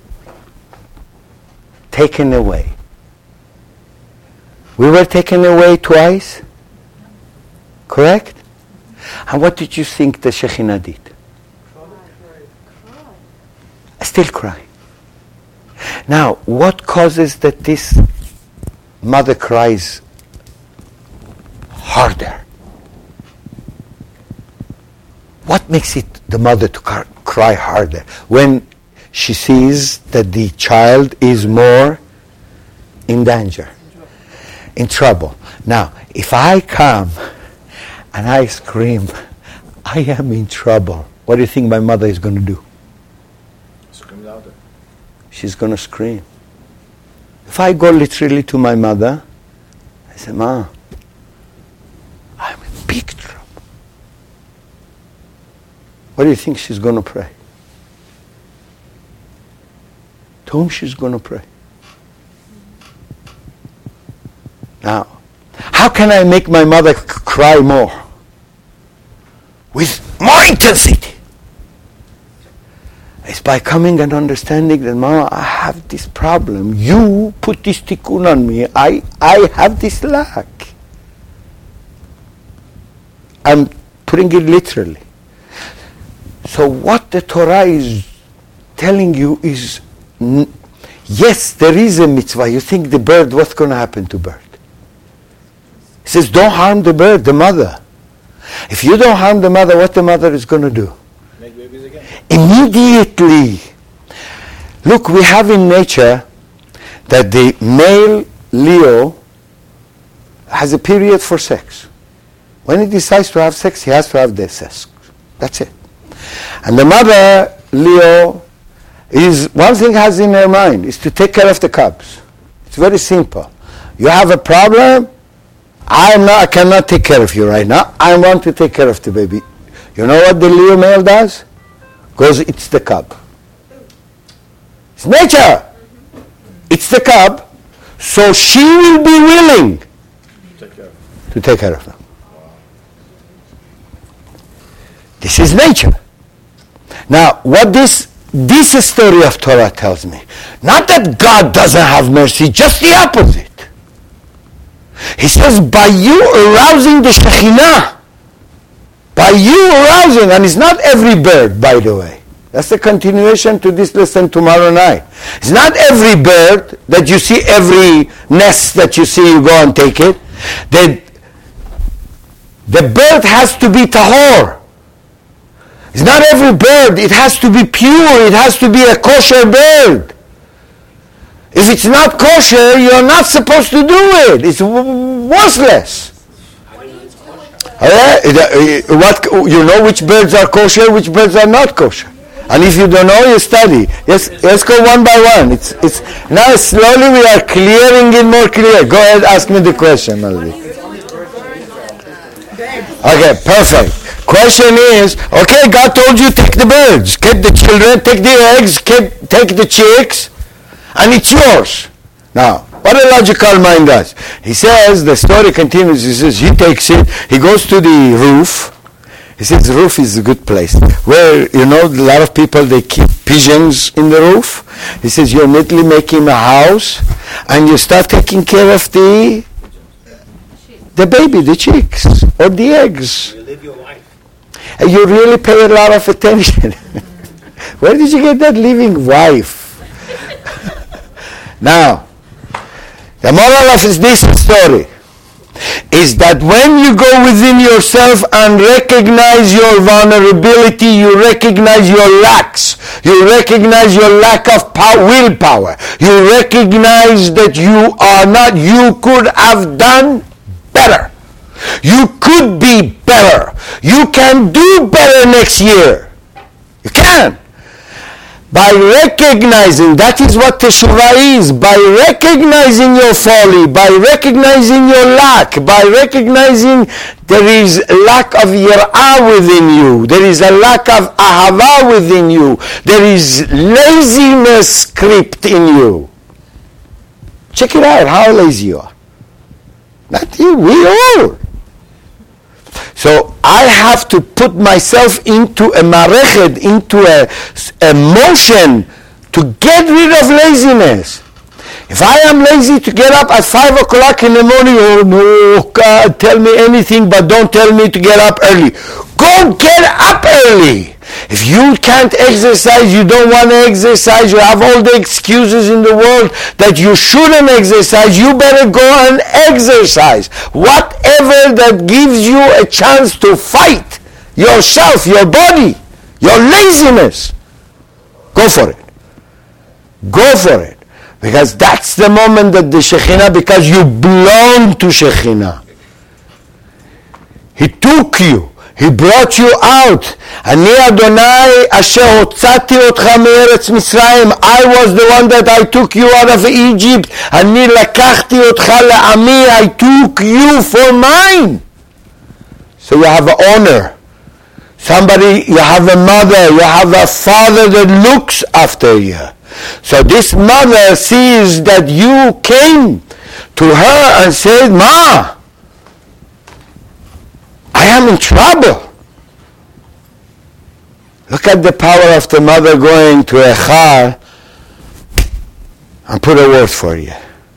taken away, we were taken away twice, correct? And what did you think the Shekhinah did? I still cry. Now, what causes that this mother cries harder? What makes it the mother to cry harder? When she sees that the child is more in danger, in trouble. Now, if I come and I scream, I am in trouble, what do you think my mother is going to do? Scream louder. She's going to scream. If I go literally to my mother, I say, Ma, I'm in big trouble. What do you think she's going to pray? To whom she's going to pray? Now, how can I make my mother c- cry more? With more intensity. It's by coming and understanding that, Mama, I have this problem. You put this tikkun on me. I, I have this lack. I'm putting it literally. So what the Torah is telling you is, n- yes, there is a mitzvah. You think the bird, what's going to happen to bird? It says, don't harm the bird, the mother. If you don't harm the mother, what the mother is going to do? Make babies again. Immediately. Look, we have in nature that the male Leo has a period for sex. When he decides to have sex, he has to have the sex. That's it. And the mother, Leo, is one thing has in her mind is to take care of the cubs. It's very simple. You have a problem, I am not, I cannot take care of you right now. I want to take care of the baby. You know what the Leo male does? Goes, it's the cub. It's nature. It's the cub. So she will be willing Take care. to take care of them. This is nature. Now, what this this story of Torah tells me, not that God doesn't have mercy, just the opposite. He says, by you arousing the Shekhinah, by you arousing, and it's not every bird, by the way. That's the continuation to this lesson tomorrow night. It's not every bird that you see, every nest that you see, you go and take it. The, the bird has to be tahor. It's not every bird. It has to be pure. It has to be a kosher bird. If it's not kosher, you're not supposed to do it. It's w- worthless. Uh, what, you know which birds are kosher, which birds are not kosher. And if you don't know, you study. Yes, let's go one by one. It's, it's, now slowly we are clearing it more clear. Go ahead, ask me the question, Malvi. Okay, perfect. Question is, okay, God told you take the birds, keep the children, take the eggs, keep, take the chicks, and it's yours. Now, what a logical mind does. He says, the story continues, he says, he takes it, he goes to the roof. He says the roof is a good place. Where, you know, a lot of people, they keep pigeons in the roof. He says, you immediately make him a house, and you start taking care of the the baby, the chicks, or the eggs. You live your life. And you really pay a lot of attention. Where did you get that living wife? Now, the moral of this story is that when you go within yourself and recognize your vulnerability, you recognize your lacks, you recognize your lack of power, willpower, you recognize that you are not, you could have done better. You could be better. You can do better next year. You can. By recognizing, that is what Teshuvah is, by recognizing your folly, by recognizing your lack, by recognizing there is a lack of yir'ah within you, there is a lack of ahava within you, there is laziness script in you. Check it out, how lazy you are. Not you, we all. So I have to put myself into a marechet, into a, a motion to get rid of laziness. If I am lazy to get up at five o'clock in the morning, oh no, God, tell me anything, but don't tell me to get up early. Go get up early. If you can't exercise, you don't want to exercise, you have all the excuses in the world that you shouldn't exercise, you better go and exercise. Whatever that gives you a chance to fight yourself, your body, your laziness, go for it. Go for it. Because that's the moment that the Shekhinah, because you belong to Shekhinah. He took you. He brought you out. אני אדוני אשר הוצאתי אותך מארץ מצרים. I was the one that I took you out of Egypt. אני לקחתי אותך לעמי. I took you for mine. So you have an honor. Somebody, you have a mother, you have a father that looks after you. So this mother sees that you came to her and said, Ma, I am in trouble. Look at the power of the mother going to Echad and put a word for you.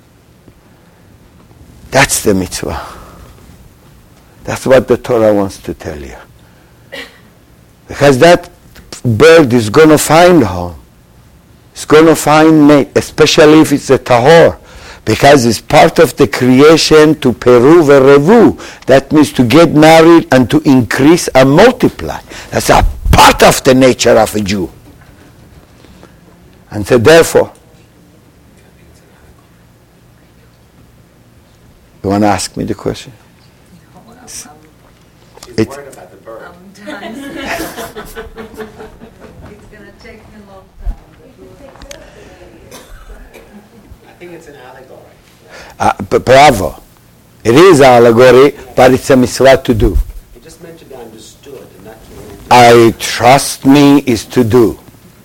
That's the mitzvah. That's what the Torah wants to tell you. Because that bird is going to find home. It's going to find mate, especially if it's a tahor. Because it's part of the creation to peru verevu. That means to get married and to increase and multiply. That's a part of the nature of a Jew. And so therefore, you want to ask me the question? She's It- worried about the bird. Sometimes. It's gonna take me a long time. I think it's an allegory. Uh, b- bravo. It is allegory, but it's a mitzvah to do. It just meant to be understood and not to... I trust me is to do.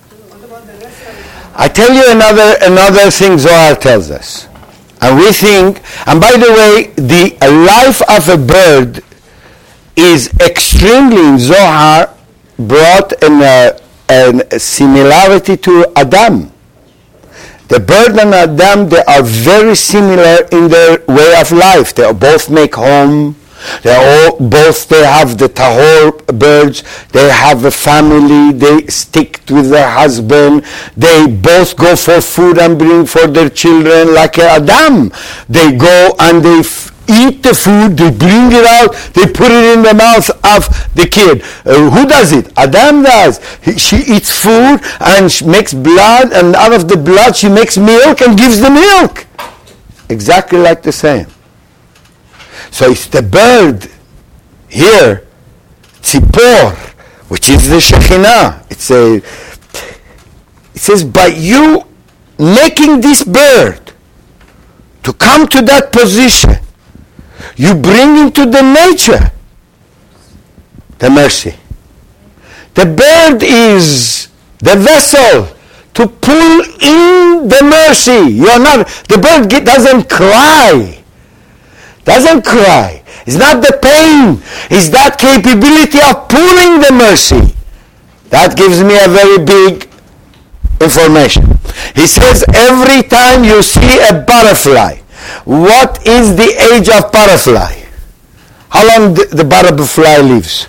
I tell you another another thing Zohar tells us. And we think, and by the way, the life of a bird is extremely, in Zohar, brought in a, a similarity to Adam. The bird and Adam, they are very similar in their way of life. They both make home. They all both they have the tahor birds. They have a family. They stick with their husband. They both go for food and bring for their children like Adam. They go and they f- eat the food, they bring it out, they put it in the mouth of the kid. Uh, who does it? Adam does. He, she eats food and she makes blood, and out of the blood she makes milk and gives the milk. Exactly like the same. So it's the bird here, tzipor, which is the Shekhinah. It's a, it says, by you making this bird to come to that position, you bring into the nature the mercy. The bird is the vessel to pull in the mercy. You're not, the bird doesn't cry. Doesn't cry. It's not the pain. It's that capability of pulling the mercy. That gives me a very big information. He says every time you see a butterfly, what is the age of butterfly? How long the, the butterfly lives?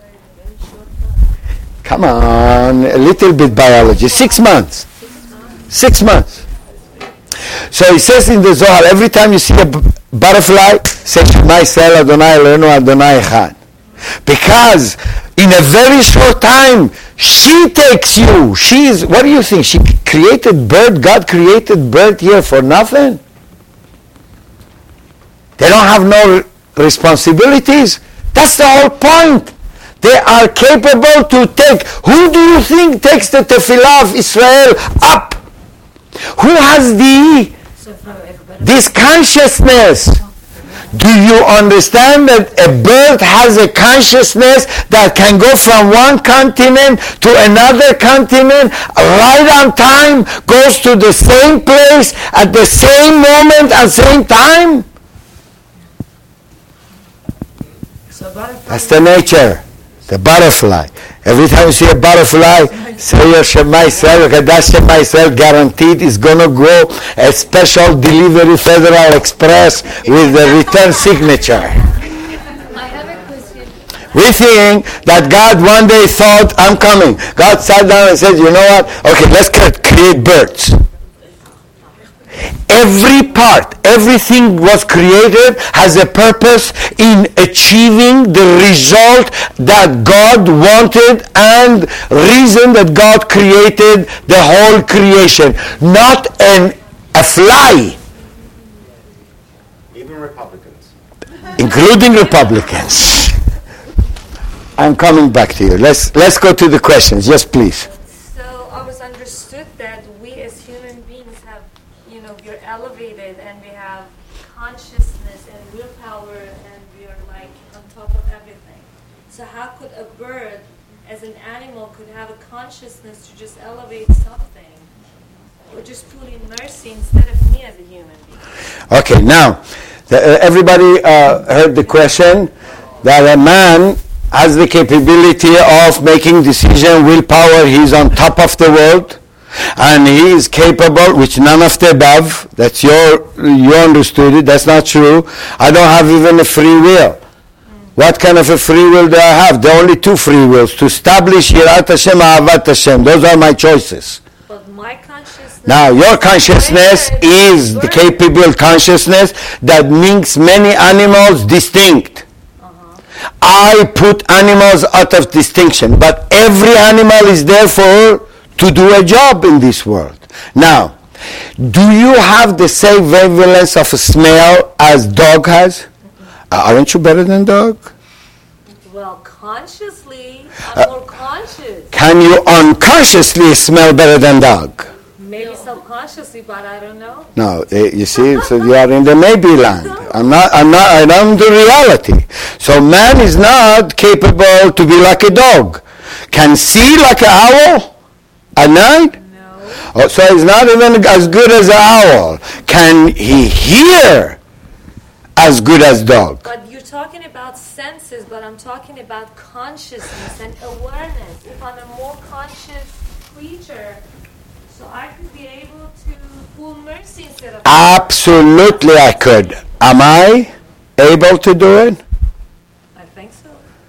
Come on, a little bit biology. Six months. Six months. So he says in the Zohar, every time you see a b- butterfly, say Shema Yisrael Adonai Eloheinu Adonai Echad. Because in a very short time, she takes you. She is, what do you think? She created bird, God created bird here for nothing? They don't have no responsibilities. That's the whole point. They are capable to take. Who do you think takes the tefillah of Israel up? Who has the this consciousness? Do you understand that a bird has a consciousness that can go from one continent to another continent right on time, goes to the same place at the same moment at the same time? That's the nature, the butterfly. Every time you see a butterfly, say your Shema Yisrael, okay, that Shema Yisrael guaranteed is going to grow a special delivery Federal Express with the return signature. I have a question. We think that God one day thought, I'm coming. God sat down and said, you know what? Okay, let's create birds. Every part, everything was created has a purpose in achieving the result that God wanted and reason that God created the whole creation. Not an, a fly. Even Republicans. Including Republicans. I'm coming back to you. Let's, let's go to the questions. Yes, please. So I was understood that we as human beings have, you know, we're elevated and we have consciousness and willpower and we are like on top of everything. So how could a bird as an animal could have a consciousness to just elevate something or just put in mercy instead of me as a human being? Okay, now, the, uh, everybody uh, heard the question that a man has the capability of making decision, willpower, he's on top of the world, and he is capable, which none of the above, that's your, you understood it, that's not true. I don't have even a free will. What kind of a free will do I have? There are only two free wills, to establish Yirat Hashem, Ahavat Hashem. Those are my choices. But my consciousness... Now, your consciousness is the capable consciousness that makes many animals distinct. I put animals out of distinction, but every animal is there for to do a job in this world. Now, do you have the same wavelength of a smell as dog has? Uh, aren't you better than dog? Well, consciously, I'm Uh, more conscious. Can you unconsciously smell better than dog? Maybe subconsciously, but I don't know. No, eh, you see, so you are in the maybe land. I'm not, I'm not, I am the reality. So man is not capable to be like a dog. Can see like an owl at night? No. Oh, so he's not even as good as an owl. Can he hear as good as dog? But you're talking about senses, but I'm talking about consciousness and awareness. If I'm a more conscious creature, so I could be able to pull mercy instead of... Absolutely I could. Am I able to do it? I think so.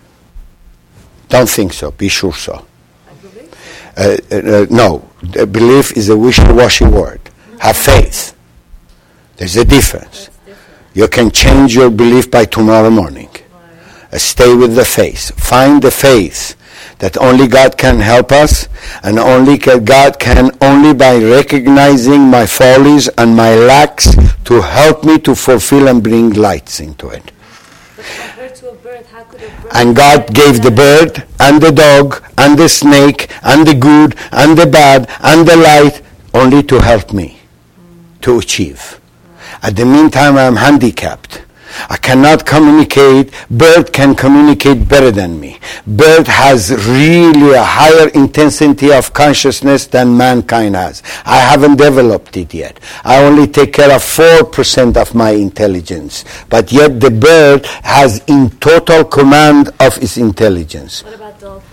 Don't think so. Be sure so. I believe so. Uh, uh, no, uh, belief is a wishy-washy word. Have faith. There's a difference. That's different. You can change your belief by tomorrow morning. Uh, stay with the faith. Find the faith that only God can help us, and only God can, only by recognizing my follies and my lacks, to help me to fulfill and bring lights into it. But compared to a bird, how could a bird... And God gave the bird and the dog and the snake and the good and the bad and the light only to help me mm. to achieve. Mm. At the meantime, I am handicapped. I cannot communicate. Bird can communicate better than me. Bird has really a higher intensity of consciousness than mankind has. I haven't developed it yet. I only take care of four percent of my intelligence. But yet the bird has in total command of its intelligence. What about dolphins?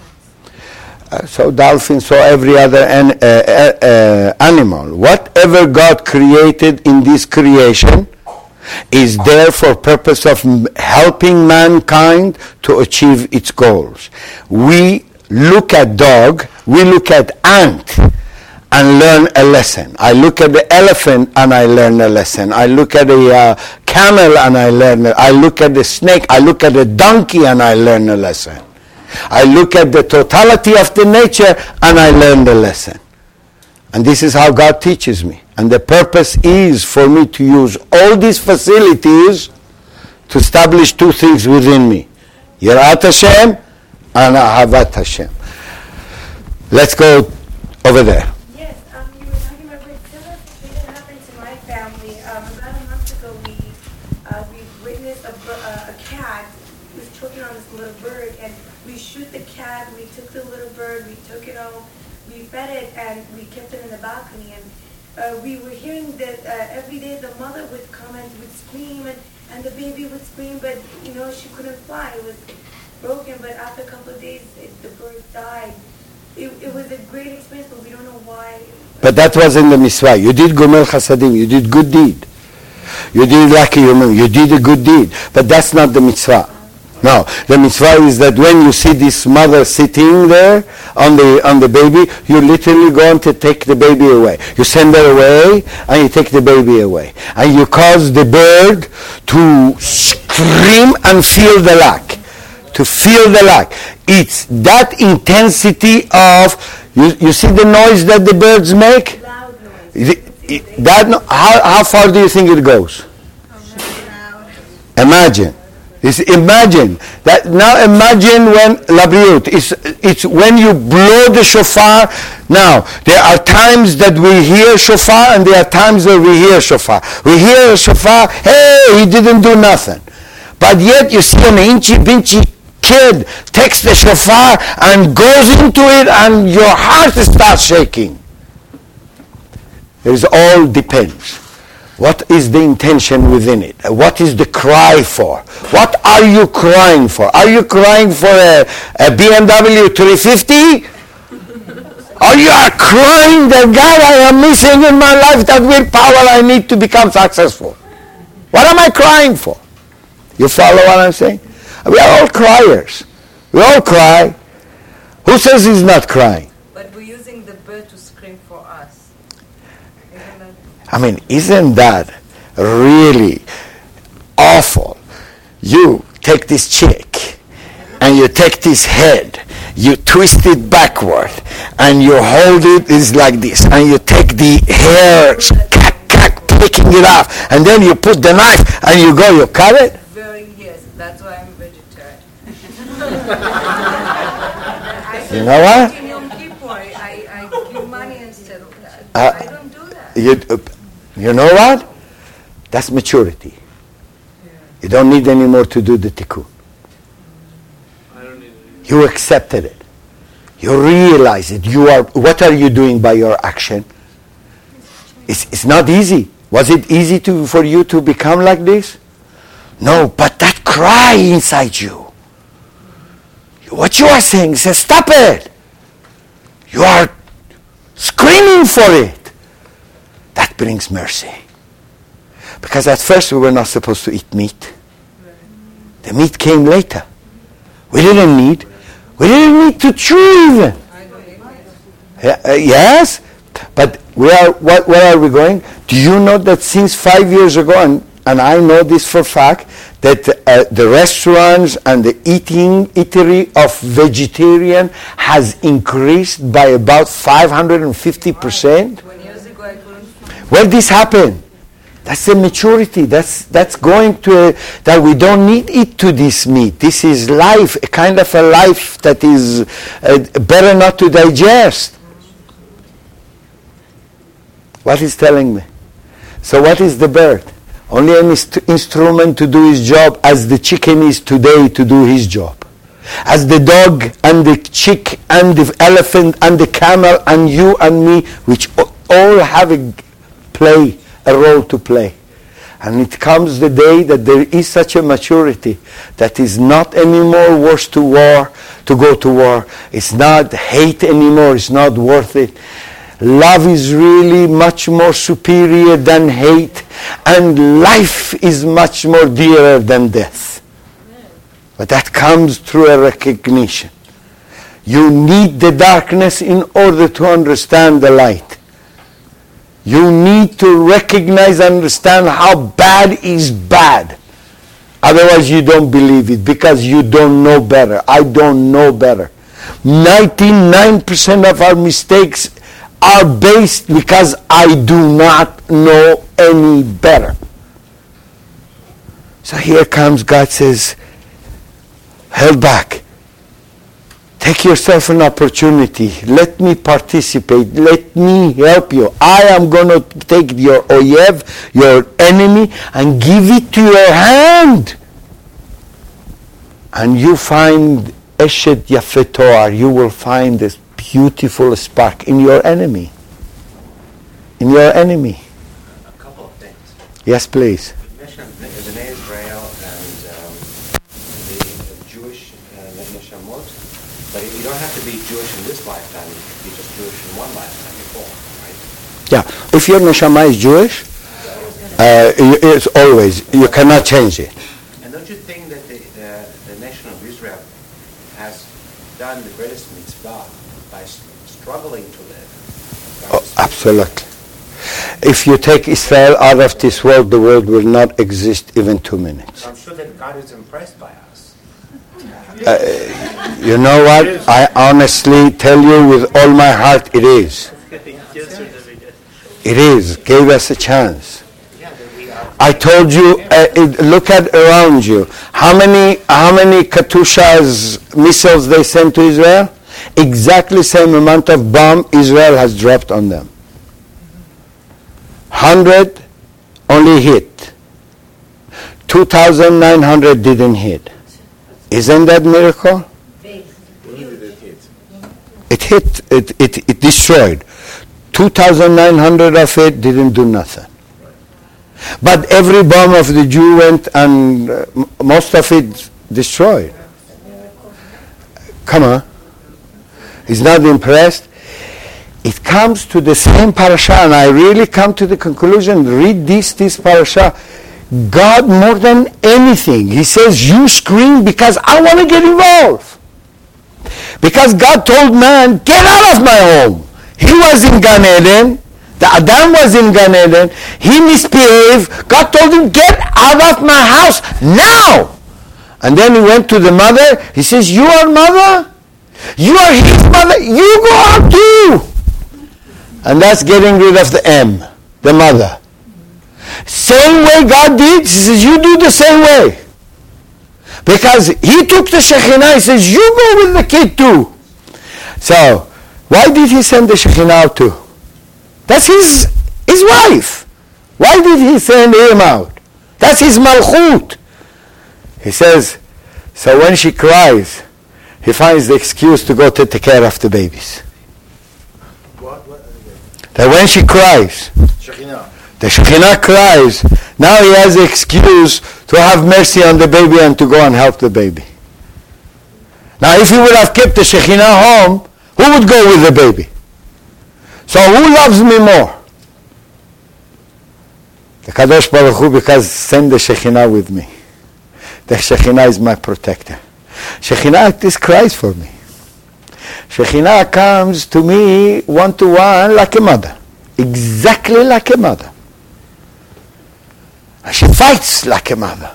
Uh, so dolphins, so every other an, uh, uh, uh, animal. Whatever God created in this creation is there for purpose of m- helping mankind to achieve its goals. We look at dog, we look at ant and learn a lesson. I look at the elephant and I learn a lesson. I look at the uh, camel and I learn a, I look at the snake, I look at the donkey and I learn a lesson. I look at the totality of the nature and I learn the lesson. And this is how God teaches me. And the purpose is for me to use all these facilities to establish two things within me. Yirat Hashem and Ahavat Hashem. Let's go over there. Yes, um, you were talking about what similar situation happened to my family. Um, about a month ago, we uh, we witnessed a, bir- uh, a cat who was choking on this little bird, and we shoot the cat. We took the little bird, we took it home, we fed it, and we kept it in the balcony. And uh, we were hearing that uh, every day the mother would come and would scream, and, and the baby would scream, but you know she couldn't fly. It was broken, but after a couple of days, it, the bird died. It, it was a great experience, but we don't know why. But that wasn't the mitzvah. You did Gomel Chasadim. You did good deed. You did like a human. You did a good deed. But that's not the mitzvah. No, the mitzvah is that when you see this mother sitting there on the on the baby, you literally go on to take the baby away. You send her away and you take the baby away. And you cause the bird to scream and feel the lack. To feel the lack. It's that intensity of, you, you see the noise that the birds make? Loud noise. It, it, that, no- how, how far do you think it goes? Imagine. It's, imagine that. Now imagine when Labriut, it's, it's when you blow the shofar. Now there are times that we hear shofar and there are times that we hear shofar. We hear a shofar, hey, he didn't do nothing. But yet you see an inchy pinchy kid takes the shofar and goes into it and your heart starts shaking. It all depends. What is the intention within it? What is the cry for? What are you crying for? Are you crying for a, a B M W three fifty? Or you are crying that God, I am missing in my life that willpower I need to become successful? What am I crying for? You follow what I'm saying? We are all criers. We all cry. Who says he's not crying? But we're using the bird to scream for us. Isn't that? I mean, isn't that really awful? You take this chick and you take this head, you twist it backward and you hold it is like this, and you take the hair, cack, cack, picking it off, and then you put the knife and you go, you cut it. Very, yes, that's why I'm vegetarian. You know what? In Yom Kippur, I, I give money instead of that. Uh, I don't do that. You, uh, you know what? That's maturity. You don't need any more to do the tikkun. You accepted it. You realize it. You are. What are you doing by your action? It's, it's not easy. Was it easy to for you to become like this? No, but that cry inside you. What you are saying says, stop it. You are screaming for it. That brings mercy. Because at first we were not supposed to eat meat. The meat came later. We didn't need. We didn't need to chew even. Yeah, uh, yes, but we are. What, where are we going? Do you know that since five years ago, and and I know this for a fact, that uh, the restaurants and the eating eatery of vegetarian has increased by about five hundred fifty percent. Twenty years ago, I couldn't find. Where this happened? That's the maturity. That's that's going to a, that we don't need eat to this meat. This is life, a kind of a life that is uh, better not to digest. What is telling me? So what is the bird? Only an inst- instrument to do his job, as the chicken is today to do his job. As the dog and the chick and the elephant and the camel and you and me, which all have a play, a role to play. And it comes the day that there is such a maturity that is not anymore worth to war, to go to war. It's not hate anymore. It's not worth it. Love is really much more superior than hate, and life is much more dearer than death. But that comes through a recognition. You need the darkness in order to understand the light. You need to recognize and understand how bad is bad. Otherwise you don't believe it, because you don't know better. I don't know better. ninety-nine percent of our mistakes are based because I do not know any better. So here comes God says, held back. Take yourself an opportunity. Let me participate. Let me help you. I am going to take your oyev, your enemy, and give it to your hand. And you find Eshet Yafet Toar. You will find this beautiful spark in your enemy. In your enemy. A couple of things. Yes, please. You mentioned the Bnei Israel and um, the Jewish uh, neshamot, but you don't have to be Jewish in this lifetime. You can be just Jewish in one lifetime before, right? Yeah. If your neshama is Jewish, uh, it's always, you cannot change it. And don't you think that the, the, the nation of Israel has done the greatest mitzvah by struggling to live? Oh, absolutely. If you take Israel out of this world, the world will not exist even two minutes. I'm sure that God is impressed by us. Uh, you know what? I honestly tell you with all my heart, it is. It is. Gave us a chance. I told you, uh, it, look at around you. How many, how many Katyushas missiles they sent to Israel? Exactly same amount of bomb Israel has dropped on them. Hundred only hit. Two thousand nine hundred didn't hit. Isn't that miracle? It hit. It it, it destroyed. Two thousand nine hundred of it didn't do nothing. But every bomb of the Jew went, and uh, m- most of it destroyed. Come on. He's not impressed. It comes to the same parasha, and I really come to the conclusion, read this, this parasha. God, more than anything, he says, you scream because I want to get involved. Because God told man, get out of my home. He was in Gan Eden. The Adam was in Gan Eden. He misbehaved. God told him, get out of my house now. And then he went to the mother. He says, you are mother? You are his mother. You go out too. And that's getting rid of the M, the mother. Same way God did, he says, you do the same way. Because he took the Shekhinah, he says, you go with the kid too. So, why did he send the Shekhinah out too? That's his, his wife. Why did he send him out? That's his malchut. He says, so when she cries, he finds the excuse to go to take care of the babies. What? What? That when she cries, Shekhinah. the Shekhinah cries, now he has the excuse to have mercy on the baby and to go and help the baby. Now if he would have kept the Shekhinah home, who would go with the baby? So who loves me more? The Kadosh Baruch Hu, because send the Shekhinah with me. The Shekhinah is my protector. Shekhinah this cries for me. Shekhinah comes to me one to one like a mother. Exactly like a mother. And she fights like a mama.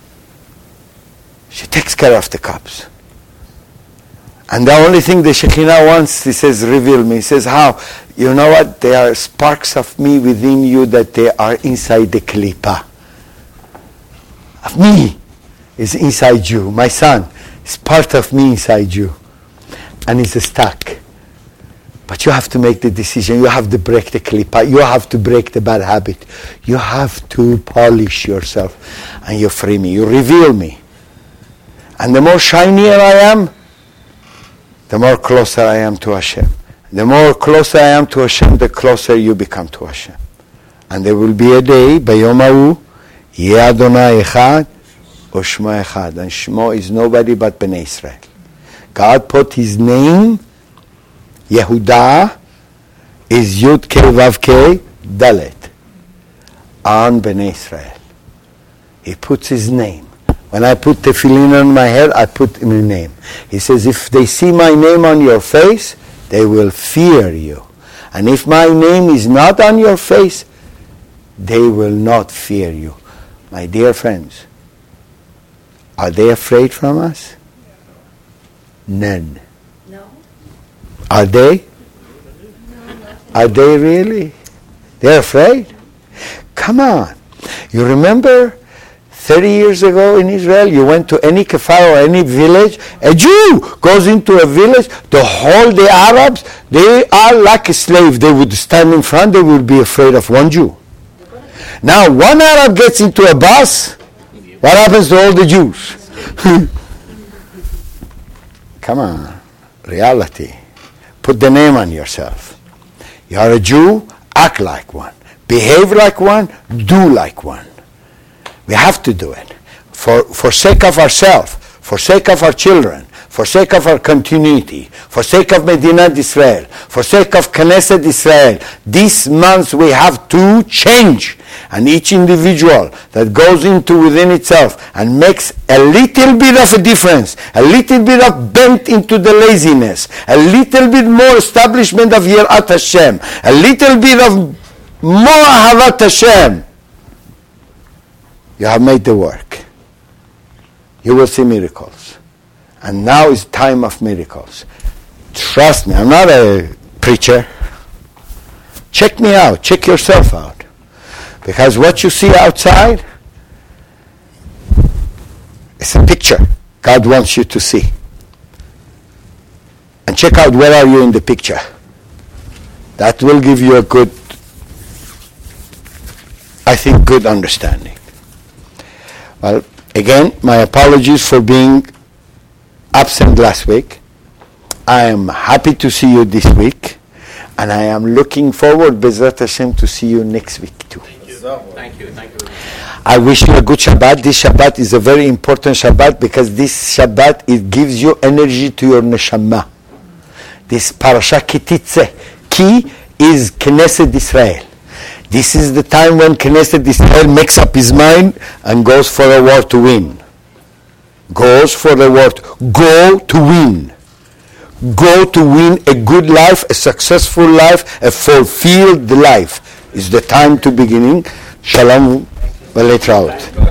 She takes care of the cubs. And the only thing the Shekhinah wants, he says, reveal me. He says, how? You know what? There are sparks of me within you that they are inside the klipa. Of me is inside you. My son is part of me inside you. And it's stuck. But you have to make the decision. You have to break the klipa. You have to break the bad habit. You have to polish yourself. And you free me. You reveal me. And the more shinier I am, the more closer I am to Hashem. The more closer I am to Hashem, the closer you become to Hashem. And there will be a day, Bayom Ha'u, Yeh Adonai Echad, U'Shmo Echad. And Shmo is nobody but Bnei Israel. God put His name, Yehuda, is Yud Kei Vav Kei Dalet, on Bnei Israel. He puts His name. When I put tefillin on my head, I put my name. He says, if they see my name on your face, they will fear you. And if my name is not on your face, they will not fear you. My dear friends, are they afraid from us? None. No. Are they? No. Are they really? They're afraid? Come on. You remember thirty years ago in Israel, you went to any kafar or any village, a Jew goes into a village, the whole, the Arabs, they are like a slave. They would stand in front, they would be afraid of one Jew. Now, one Arab gets into a bus, what happens to all the Jews? Come on, reality. Put the name on yourself. You are a Jew, act like one. Behave like one, do like one. We have to do it. For, for sake of ourselves, for sake of our children, for sake of our continuity, for sake of Medinat Israel, for sake of Knesset Israel. This month we have to change. And each individual that goes into within itself and makes a little bit of a difference, a little bit of bent into the laziness, a little bit more establishment of Yirat Hashem, a little bit of more Ahavat Hashem, you have made the work. You will see miracles. And now is time of miracles. Trust me, I'm not a preacher. Check me out. Check yourself out. Because what you see outside is a picture God wants you to see. And check out where are you in the picture. That will give you a good, I think, good understanding. Well, again, my apologies for being absent last week. I am happy to see you this week. And I am looking forward, Bezrat Hashem, to see you next week too. Thank you. Thank you. I wish you a good Shabbat. This Shabbat is a very important Shabbat because this Shabbat, it gives you energy to your neshama. This parasha Kititze. Ki is Knesset Israel. This is the time when Knesset Israel makes up his mind and goes for a war to win. Goes for the war. To, go to win. Go to win a good life, a successful life, a fulfilled life. Is the time to beginning. Shalom. Well, later out.